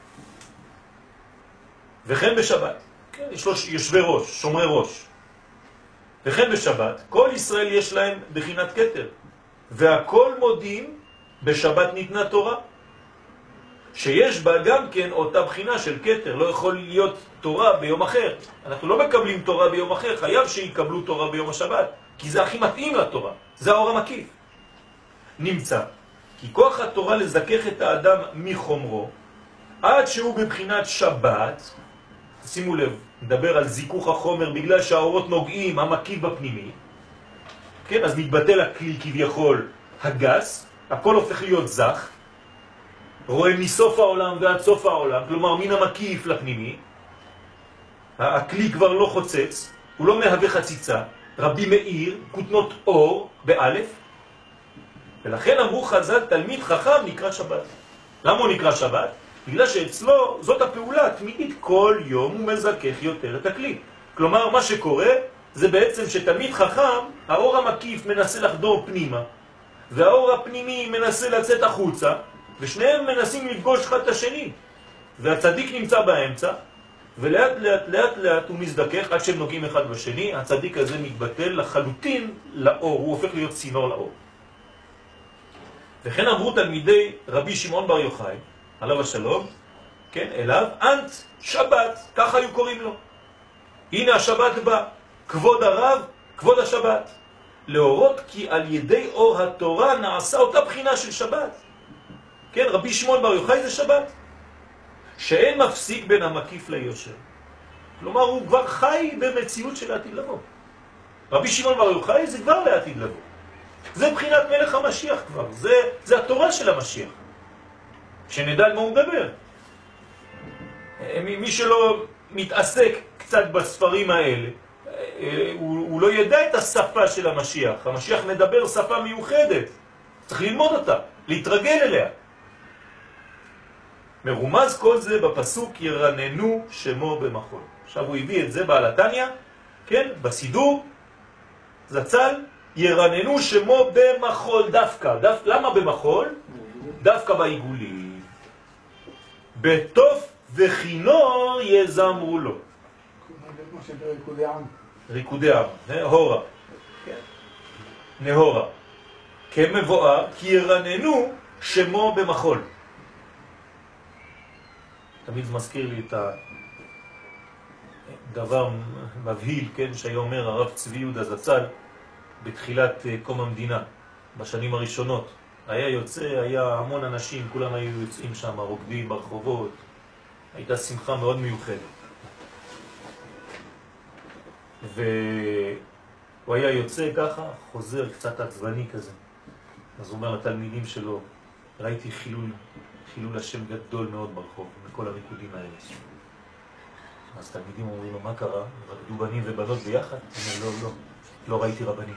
וכן בשבת, כן, יש לו יושבי ראש, שומרי ראש. וכן בשבת, כל ישראל יש להם בחינת כתר, והכל מודים בשבת ניתנה תורה, שיש בה גם כן אותה בחינה של כתר. לא יכול להיות תורה ביום אחר. אנחנו לא מקבלים תורה ביום אחר, חייב שיקבלו תורה ביום השבת, כי זה הכי מתאים לתורה, זה האור המקיף. נמצא כי כוח התורה לזכך את האדם מחומרו, עד שהוא בבחינת שבת. שימו לב, נדבר על זיכוך החומר בגלל שהאורות נוגעים, המקיף בפנימי. כן, אז מתבטל הכלי כביכול הגס, הכל הופך להיות זך, רואה מסוף העולם ועד סוף העולם, כלומר מן המקיף לפנימי. הכלי כבר לא חוצץ, הוא לא מהווה חציצה, רבי מאיר, כותנות אור באלף. ולכן אמרו חז"ל, תלמיד חכם נקרא שבת. למה הוא נקרא שבת? בגלל שאצלו זאת הפעולה התמידית, כל יום הוא מזכך יותר את הכלי. כלומר, מה שקורה זה בעצם שתלמיד חכם, האור המקיף מנסה לחדור פנימה, והאור הפנימי מנסה לצאת החוצה, ושניהם מנסים לפגוש אחד את השני. והצדיק נמצא באמצע, ולאט לאט לאט לאט הוא מזדכך עד שהם נוגעים אחד בשני. הצדיק הזה מתבטל לחלוטין לאור, הוא הופך להיות צינור לאור. וכן אמרו תלמידי רבי שמעון בר יוחאי, עליו השלום, כן, אליו, אנט שבת, ככה היו קוראים לו. הנה השבת בא, כבוד הרב, כבוד השבת. להורות כי על ידי אור התורה נעשה אותה בחינה של שבת. כן, רבי שמעון בר יוחאי זה שבת. שאין מפסיק בין המקיף ליושר. כלומר, הוא כבר חי במציאות של העתיד לבוא. רבי שמעון בר יוחאי זה כבר לעתיד לבוא. זה בחינת מלך המשיח כבר, זה התורה של המשיח. שנדע על מה הוא מדבר. מי שלא מתעסק קצת בספרים האלה, הוא לא ידע את השפה של המשיח. המשיח מדבר שפה מיוחדת. צריך ללמוד אותה, להתרגל אליה. מרומז כל זה בפסוק ירננו שמו במחול. עכשיו הוא הביא את זה בעל התניא, כן, בסידור, זצ"ל, ירננו שמו במחול דווקא. למה במחול? דווקא בעיגולים. בטוף וכינור יזמרו לו. כמו שנקרא ריקודי עם. ריקודי עם, הורה, כן. נהורה. כמבואר, כי ירננו שמו במחול. תמיד זה מזכיר לי את הדבר מבהיל, כן, שהיה אומר הרב צבי יהודה זצ"ל בתחילת קום המדינה, בשנים הראשונות. היה יוצא, היה המון אנשים, כולם היו יוצאים שם, רוקדים ברחובות. הייתה שמחה מאוד מיוחדת. והוא היה יוצא ככה, חוזר קצת עצבני כזה. אז הוא אומר לתלמידים שלו, ראיתי חילול השם גדול מאוד ברחוב, בכל הריקודים האלה. אז תלמידים אומרים לו, מה קרה? רקדו בנים ובנות ביחד? הוא אומר, לא ראיתי רבנים.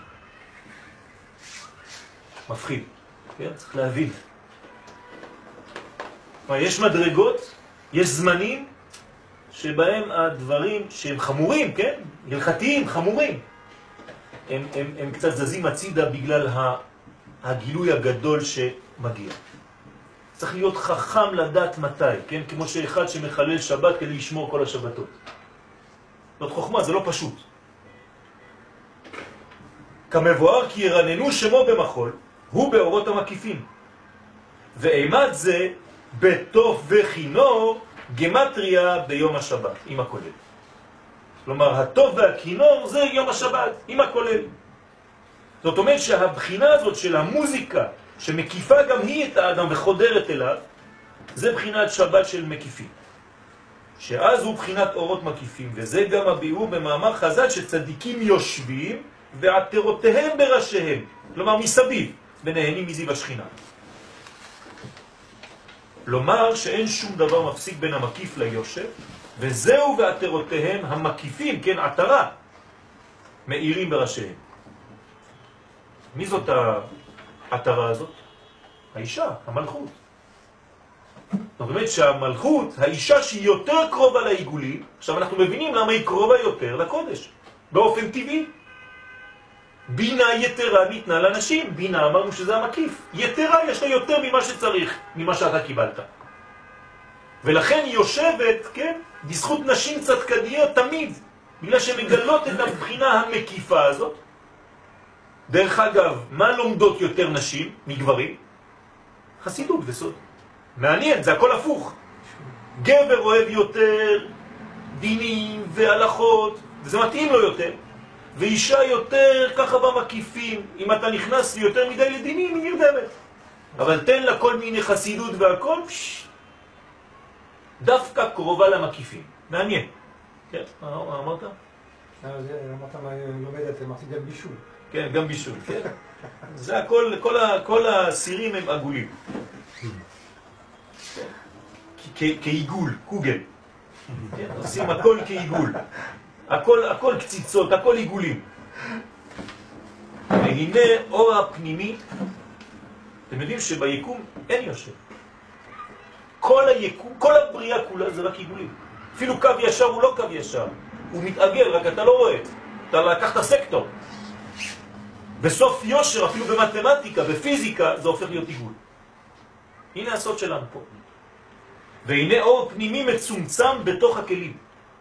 מפחיד, כן? צריך להבין. יש מדרגות, יש זמנים שבהם הדברים שהם חמורים, כן? הלכתיים, חמורים. הם קצת זזים הצידה בגלל הגילוי הגדול שמגיע. צריך להיות חכם לדעת מתי, כן? כמו שאחד שמחלל שבת כדי לשמור כל השבתות. זאת חוכמה, זה לא פשוט. כמבואר כי ירננו שמו במחול, הוא באורות המקיפים. ואימת זה בטוף וכינור גמטריה ביום השבת, עם הכולל. כלומר, הטוב והכינור זה יום השבת, עם הכולל. זאת אומרת שהבחינה הזאת של המוזיקה, שמקיפה גם היא את האדם וחודרת אליו, זה בחינת שבת של מקיפים. שאז הוא בחינת אורות מקיפים, וזה גם הביאור במאמר חז"ל שצדיקים יושבים ועטרותיהם בראשיהם, כלומר מסביב, ונהנים מזיו השכינה. לומר שאין שום דבר מפסיק בין המקיף ליושב, וזהו ועטרותיהם המקיפים, כן, עטרה, מאירים בראשיהם. מי זאת העטרה הזאת? האישה, המלכות. זאת אומרת שהמלכות, האישה שהיא יותר קרובה לעיגולים, עכשיו אנחנו מבינים למה היא קרובה יותר לקודש, באופן טבעי. בינה יתרה ניתנה לאנשים, בינה אמרנו שזה המקיף. יתרה יש לה יותר ממה שצריך, ממה שאתה קיבלת. ולכן היא יושבת, כן, בזכות נשים צדקניות תמיד, בגלל שמגלות את הבחינה המקיפה הזאת. דרך אגב, מה לומדות יותר נשים מגברים? חסידות וסוד. מעניין, זה הכל הפוך. גבר אוהב יותר דינים והלכות, וזה מתאים לו יותר. ואישה יותר ככה במקיפים, אם אתה נכנס יותר מדי לדינים, היא נרדמת. אבל תן לה כל מיני חסידות והכל, דווקא קרובה למקיפים. מעניין. כן, מה אמרת? אמרת מה לומדת, אמרתי גם בישול. כן, גם בישול, כן. זה הכל, כל הסירים הם עגולים. כעיגול, קוגל. עושים הכל כעיגול. הכל קציצות, הכל עיגולים. והנה אור הפנימי, אתם יודעים שביקום אין יושב. כל היקום, כל הבריאה כולה זה רק עיגולים. אפילו קו ישר הוא לא קו ישר. הוא מתעגל, רק אתה לא רואה. אתה לקחת סקטור. בסוף יושר, אפילו במתמטיקה, בפיזיקה, זה הופך להיות עיגול. הנה הסוד שלנו פה. והנה אור פנימי מצומצם בתוך הכלים.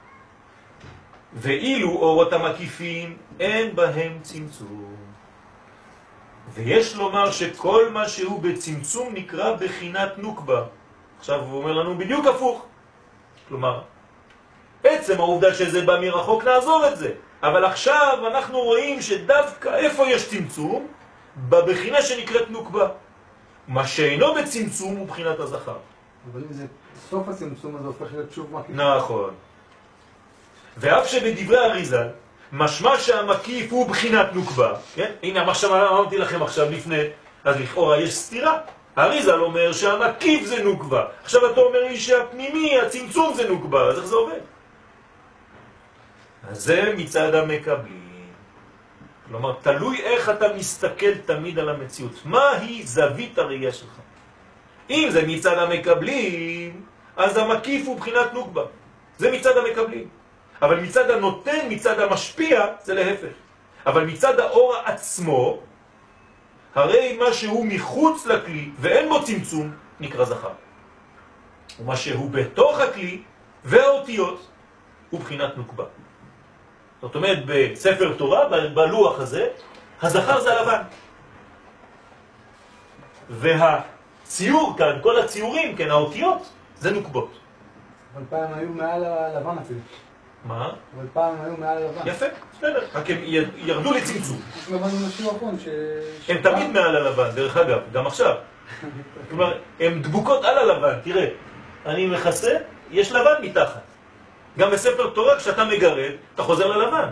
ואילו אורות המקיפים אין בהם צמצום. ויש לומר שכל מה שהוא בצמצום נקרא בחינת נוקבה. עכשיו הוא אומר לנו בדיוק הפוך. כלומר, בעצם העובדה שזה בא מרחוק נעזור את זה. אבל עכשיו אנחנו רואים שדווקא איפה יש צמצום? בבחינה שנקראת נוקבה. מה שאינו בצמצום הוא בחינת הזכר. אבל אם זה סוף הצמצום הזה הופך להיות שוב מקיף. נכון. ואף שבדברי אריז"ל משמע שהמקיף הוא בחינת נוקבה, כן? הנה מה שאמרתי לכם עכשיו לפני, אז לכאורה יש סתירה. אריז"ל אומר שהמקיף זה נוקבה. עכשיו אתה אומר לי שהפנימי, הצמצום זה נוקבה, אז איך זה עובד? אז זה מצד המקבלים. כלומר, תלוי איך אתה מסתכל תמיד על המציאות. מה היא זווית הראייה שלך? אם זה מצד המקבלים, אז המקיף הוא בחינת נוקבה. זה מצד המקבלים. אבל מצד הנותן, מצד המשפיע, זה להפך. אבל מצד האור עצמו, הרי מה שהוא מחוץ לכלי ואין בו צמצום, נקרא זכר. ומה שהוא בתוך הכלי והאותיות, הוא בחינת נוקבה. זאת אומרת, בספר תורה, בלוח הזה, הזכר זה הלבן. והציור כאן, כל הציורים, כן, האותיות, זה נוקבות. אבל פעם היו מעל הלבן אפילו. מה? אבל פעם היו מעל הלבן. יפה, בסדר. רק הם ירדו לצמצום. אנחנו למדנו בשיעור האחרון הם תמיד מעל הלבן, דרך אגב, גם עכשיו. כלומר, הם דבוקות על הלבן, תראה. אני מכסה, יש לבן מתחת. גם בספר תורה, כשאתה מגרד, אתה חוזר ללבן.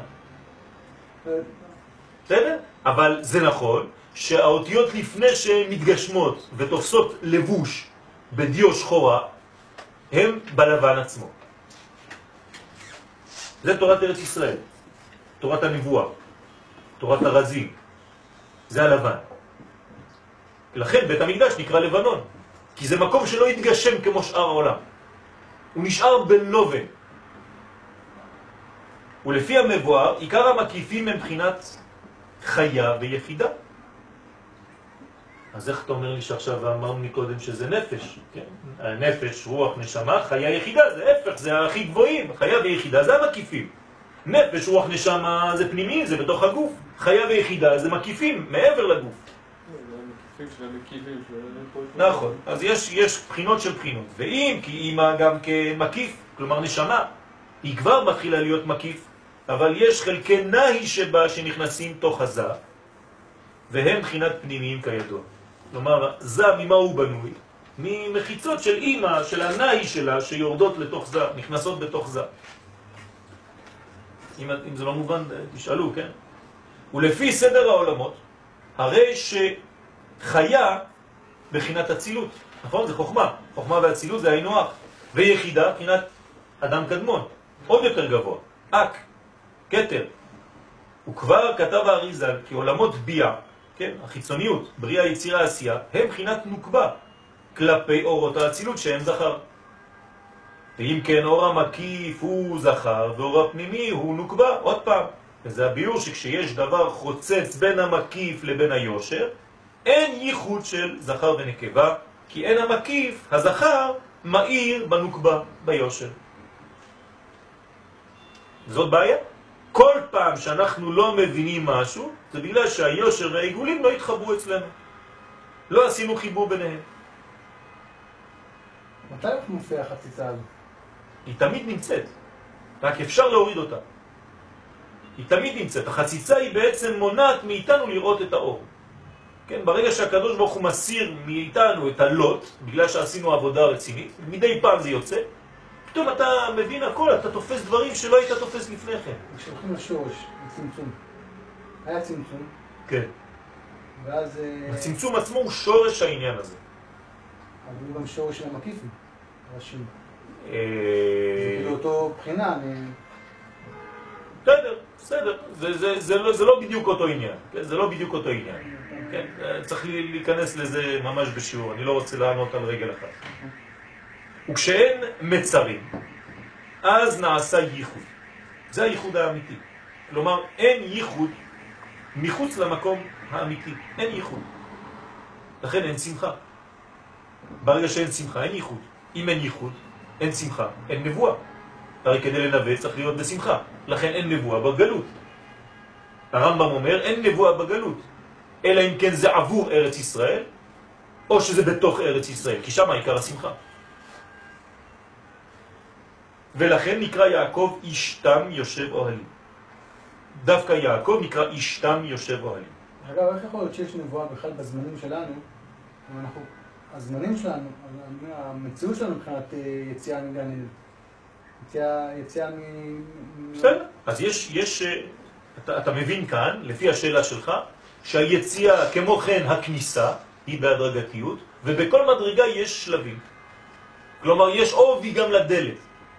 בסדר? אבל זה נכון שהאותיות לפני שהן מתגשמות ותופסות לבוש בדיו שחורה, הם בלבן עצמו. זה תורת ארץ ישראל, תורת הנבואה, תורת הרזים. זה הלבן. לכן בית המקדש נקרא לבנון, כי זה מקום שלא יתגשם כמו שאר העולם. הוא נשאר בלובן. ולפי המבואר, עיקר המקיפים הם בחינת חיה ויחידה. אז איך אתה אומר לי שעכשיו אמרנו מקודם שזה נפש? כן? הנפש, רוח, נשמה, חיה יחידה, זה הפך, זה הכי גבוהים. חיה ויחידה זה המקיפים. נפש, רוח, נשמה זה פנימי, זה בתוך הגוף. חיה ויחידה זה מקיפים, מעבר לגוף. נכון, אז יש בחינות של בחינות. ואם כי אימא גם כמקיף, כלומר נשמה, היא כבר מתחילה להיות מקיף, אבל יש חלקי נהי שבה שנכנסים תוך הזה, והם בחינת פנימיים כידוע. כלומר, זה ממה הוא בנוי? ממחיצות של אימא, של הנהי שלה, שיורדות לתוך זה, נכנסות בתוך זה. אם זה לא מובן, תשאלו, כן? ולפי סדר העולמות, הרי שחיה בחינת הצילות, נכון? זה חוכמה. חוכמה והצילות זה היינו הך. ויחידה, בחינת אדם קדמון, עוד יותר גבוה. אק, כתר. וכבר כתב האריז"ל כי עולמות ביאה, כן, החיצוניות, בריאה, יצירה, עשייה, הם בחינת נוקבה כלפי אורות האצילות שהם זכר. ואם כן, אור המקיף הוא זכר ואור הפנימי הוא נוקבה, עוד פעם. וזה הביור שכשיש דבר חוצץ בין המקיף לבין היושר, אין ייחוד של זכר ונקבה, כי אין המקיף, הזכר, מאיר בנוקבה, ביושר. זאת בעיה. כל פעם שאנחנו לא מבינים משהו, זה בגלל שהיושר והעיגולים לא התחברו אצלנו. לא עשינו חיבור ביניהם. מתי מופיע החציצה הזו? היא תמיד נמצאת, רק אפשר להוריד אותה. היא תמיד נמצאת. החציצה היא בעצם מונעת מאיתנו לראות את האור. כן, ברגע שהקדוש ברוך הוא מסיר מאיתנו את הלוט, בגלל שעשינו עבודה רצינית, מדי פעם זה יוצא, פתאום אתה מבין הכל, אתה תופס דברים שלא היית תופס לפני כן. כשהולכים לשורש, לצמצום. היה צמצום. כן. ואז... הצמצום עצמו הוא שורש העניין הזה. אבל הוא גם שורש של המקיפים, ראשים. זה כאילו אותו בחינה, בסדר. זה לא בדיוק אותו עניין. זה לא בדיוק אותו עניין. כן? צריך להיכנס לזה ממש בשיעור, אני לא רוצה לענות על רגל אחת. וכשאין מצרים, אז נעשה ייחוד. זה הייחוד האמיתי. כלומר, אין ייחוד מחוץ למקום האמיתי. אין ייחוד. לכן אין שמחה. ברגע שאין שמחה, אין ייחוד. אם אין ייחוד, אין שמחה, אין נבואה. הרי כדי לנבא צריך להיות בשמחה. לכן אין נבואה בגלות. הרמב"ם אומר, אין נבואה בגלות. אלא אם כן זה עבור ארץ ישראל, או שזה בתוך ארץ ישראל, כי שם העיקר השמחה. ולכן נקרא יעקב איש תם יושב אוהלים. דווקא יעקב נקרא איש תם יושב אוהלים. אגב, איך יכול להיות שיש נבואה בכלל בזמנים שלנו, הזמנים שלנו, המציאות שלנו מבחינת יציאה מגן עדן, יציאה בסדר, אז אתה מבין כאן, לפי השאלה שלך, שהיציאה כמו כן הכניסה היא בהדרגתיות, ובכל מדרגה יש שלבים. כלומר, יש עובי גם לדלת.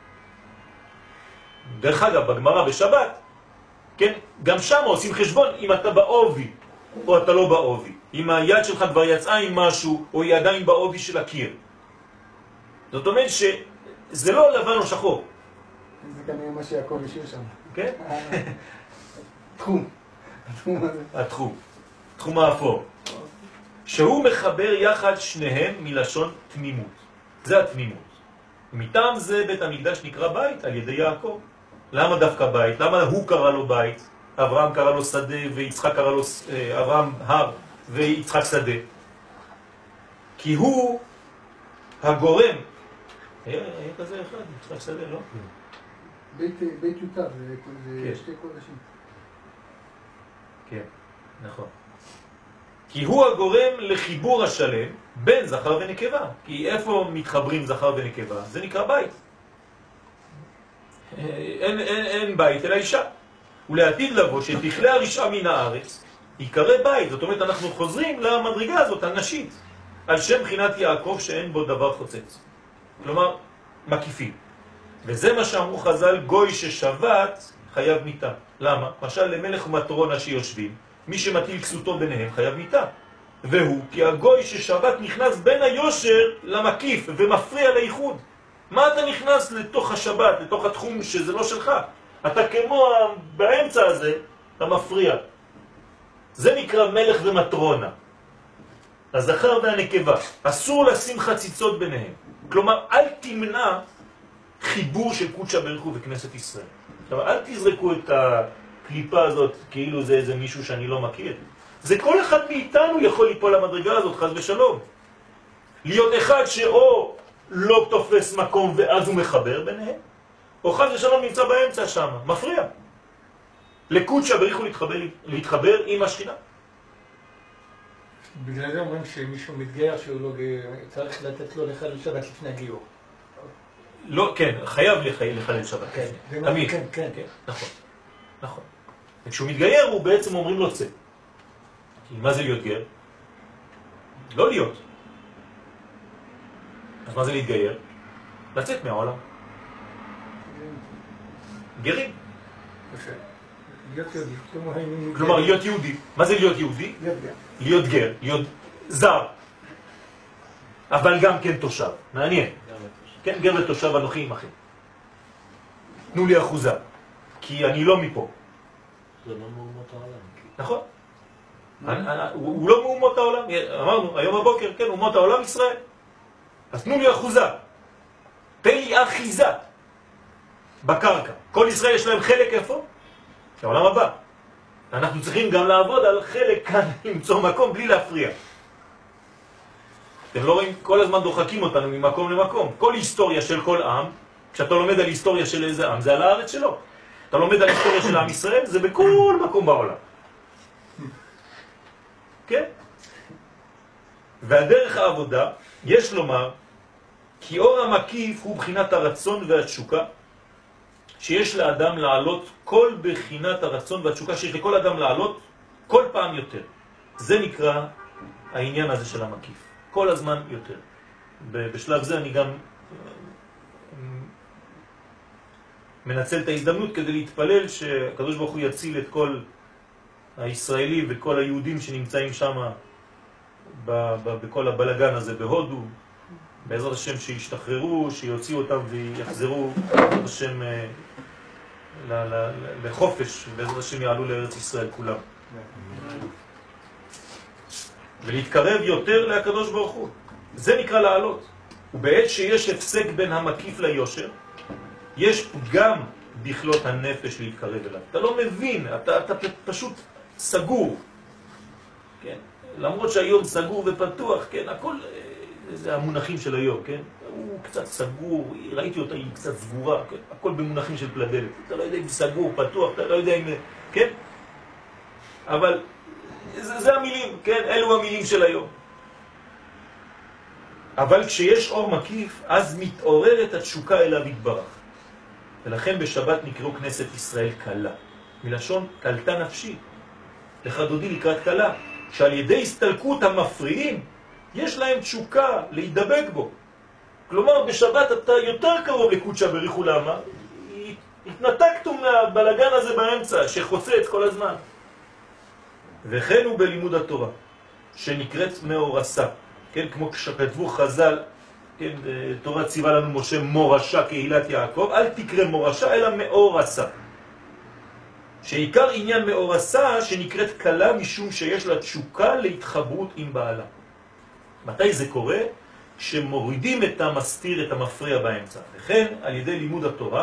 דרך אגב, בגמרא בשבת, כן, גם שם עושים חשבון אם אתה בעובי או אתה לא בעובי. אם היד שלך כבר יצאה עם משהו או היא עדיין בעובי של הקיר. זאת אומרת שזה לא לבן או שחור. זה כנראה מה שיעקב השאיר שם. כן? תחום. תחום האפור. שהוא מחבר יחד שניהם מלשון תמימות. זה התמימות. מטעם זה בית המקדש נקרא בית על ידי יעקב. למה דווקא בית? למה הוא קרא לו בית? אברהם קרא לו שדה ויצחק קרא לו אברהם הר ויצחק שדה. כי הוא הגורם. היה כזה אחד, יצחק שדה, לא? בית יוטה, זה שתי קודשים. כן, נכון. כי הוא הגורם לחיבור השלם בין זכר ונקבה. כי איפה מתחברים זכר ונקבה? זה נקרא בית. אין בית אלא אישה. ולעתיד לבוא שתכלה הרשעה מן הארץ יקרא בית. זאת אומרת אנחנו חוזרים למדרגה הזאת הנשית על שם בחינת יעקב שאין בו דבר חוצץ. כלומר מקיפים. וזה מה שאמרו חז"ל, גוי ששבת חייב מיתה. למה? למשל למלך ומטרונה שיושבים, מי שמטיל כסותו ביניהם חייב מיתה. והוא כי הגוי ששבת נכנס בין היושר למקיף ומפריע לאיחוד. מה אתה נכנס לתוך השבת, לתוך התחום שזה לא שלך? אתה כמו באמצע הזה, אתה מפריע. זה נקרא מלך ומטרונה. הזכר והנקבה. אסור לשים חציצות ביניהם. כלומר, אל תמנע חיבור של קודשא בריך הוא וכנסת ישראל. עכשיו, אל תזרקו את הקליפה הזאת כאילו זה איזה מישהו שאני לא מכיר. זה כל אחד מאיתנו יכול ליפול למדרגה הזאת, חס ושלום. להיות אחד שאו לא תופס מקום ואז הוא מחבר ביניהם, או חס ושלום נמצא באמצע שם, מפריע. לקודשא בריך הוא להתחבר עם השכינה. בגלל זה אומרים שמישהו מתגייר שהוא לא צריך לתת לו לחלל שבת לפני הגיור. לא, כן, חייב לחלל שבת. כן, תמיד. כן, כן. נכון, נכון. וכשהוא מתגייר הוא בעצם אומרים לו צא. כי מה זה להיות גר? לא להיות. אז מה זה להתגייר? לצאת מהעולם. גרים. להיות יהודי. כלומר, להיות יהודי. מה זה להיות יהודי? להיות גר, להיות זר. אבל גם כן תושב. מעניין. כן, גר ותושב אנוכי עמכם. תנו לי אחוזה. כי אני לא מפה. זה לא מאומות העולם. נכון. הוא לא מאומות העולם. אמרנו, היום הבוקר, כן, אומות העולם ישראל. אז תנו לי אחוזה. תן לי אחיזה. בקרקע. כל ישראל יש להם חלק איפה? העולם הבא. אנחנו צריכים גם לעבוד על חלק כאן, למצוא מקום בלי להפריע. אתם לא רואים? כל הזמן דוחקים אותנו ממקום למקום. כל היסטוריה של כל עם, כשאתה לומד על היסטוריה של איזה עם, זה על הארץ שלו. אתה לומד על היסטוריה של עם ישראל, זה בכל מקום בעולם. כן? והדרך העבודה, יש לומר, כי אור המקיף הוא בחינת הרצון והתשוקה, שיש לאדם לעלות כל בחינת הרצון והתשוקה, שיש לכל אדם לעלות כל פעם יותר. זה נקרא העניין הזה של המקיף. כל הזמן יותר. בשלב זה אני גם מנצל את ההזדמנות כדי להתפלל שהקדוש ברוך הוא יציל את כל הישראלים וכל היהודים שנמצאים שם בכל הבלגן הזה בהודו. בעזרת השם שישתחררו, שיוציאו אותם ויחזרו בעזרת השם לחופש, בעזרת השם יעלו לארץ ישראל כולם. ולהתקרב יותר לקדוש ברוך הוא. זה נקרא לעלות. ובעת שיש הפסק בין המקיף ליושר, יש פגם בכלות הנפש להתקרב אליו. אתה לא מבין, אתה פשוט סגור. כן? למרות שהיום סגור ופתוח, כן? הכל, זה המונחים של היום, כן? הוא קצת סגור, ראיתי אותה, היא קצת סגורה, כן? הכל במונחים של פלדלת. אתה לא יודע אם סגור, פתוח, אתה לא יודע אם... כן? אבל זה המילים, כן? אלו המילים של היום. אבל כשיש אור מקיף, אז מתעוררת התשוקה אליו יתברך. ולכן בשבת נקראו כנסת ישראל קלה. מלשון קלתה נפשי. לחדודי לקראת קלה. שעל ידי הסתלקות המפריעים, יש להם תשוקה להידבק בו. כלומר, בשבת אתה יותר קרוב לקודשא בריך הוא. למה? התנתקתו מהבלגן הזה באמצע, שחוצה את כל הזמן. וכן הוא בלימוד התורה, שנקראת מאורסה. כן, כמו שכתבו חז"ל, כן, תורה ציווה לנו משה מורשה קהילת יעקב, אל תקרא מורשה אלא מאורסה. שעיקר עניין מאורסה שנקראת קלה משום שיש לה תשוקה להתחברות עם בעלה. מתי זה קורה? כשמורידים את המסתיר, את המפריע באמצע. וכן על ידי לימוד התורה,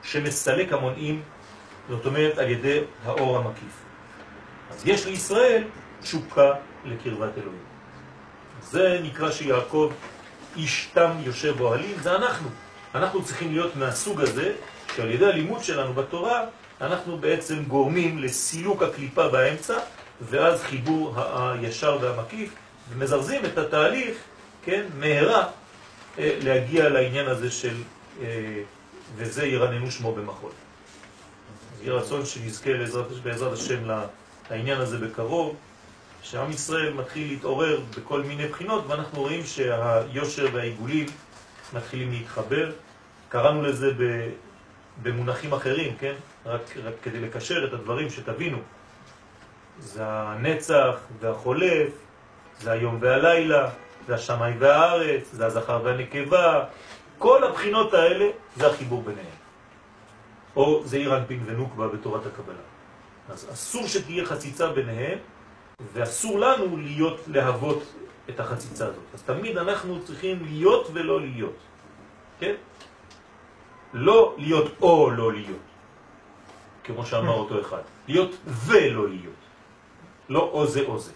שמסלק המונעים, זאת אומרת על ידי האור המקיף. אז יש לישראל תשוקה לקרבת אלוהים. זה נקרא שיעקב איש תם יושב באוהלים, זה אנחנו צריכים להיות מהסוג הזה, שעל ידי הלימוד שלנו בתורה, אנחנו בעצם גורמים לסילוק הקליפה באמצע, ואז חיבור הישר והמקיף, ומזרזים את התהליך, כן, מהרה, להגיע לעניין הזה של, וזה ירננו שמו במחול. יהיה רצון שנזכה בעזרת השם לעניין הזה בקרוב, שעם ישראל מתחיל להתעורר בכל מיני בחינות, ואנחנו רואים שהיושר והעיגולים מתחילים להתחבר. קראנו לזה במונחים אחרים, כן? רק כדי לקשר את הדברים שתבינו. זה הנצח והחולף, זה היום והלילה, זה השמיים והארץ, זה הזכר והנקבה. כל הבחינות האלה זה החיבור ביניהם. או זה אירנפין ונוקבה בתורת הקבלה. אז אסור שתהיה חציצה ביניהם, ואסור לנו להוות את החציצה הזאת. אז תמיד אנחנו צריכים להיות ולא להיות. כן? לא להיות או לא להיות. כמו שאמר אותו אחד. להיות ולא להיות. לא או זה או זה.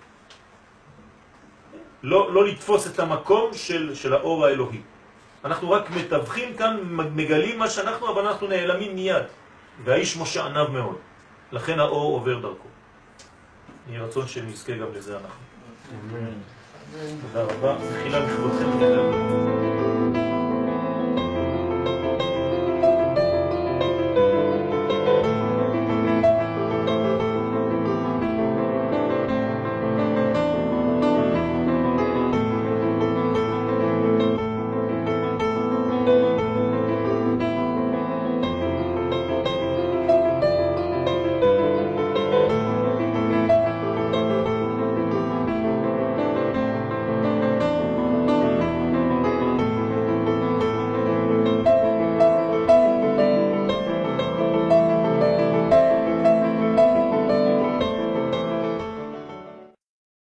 לא לתפוס את המקום של האור האלוהי. אנחנו רק מתווכים כאן, מגלים מה שאנחנו, אבל אנחנו נעלמים מיד. והאיש משה ענב מאוד. לכן האור עובר דרכו. יהיה רצון שנזכה גם לזה אנחנו. תודה רבה. מחילה מכבודכם.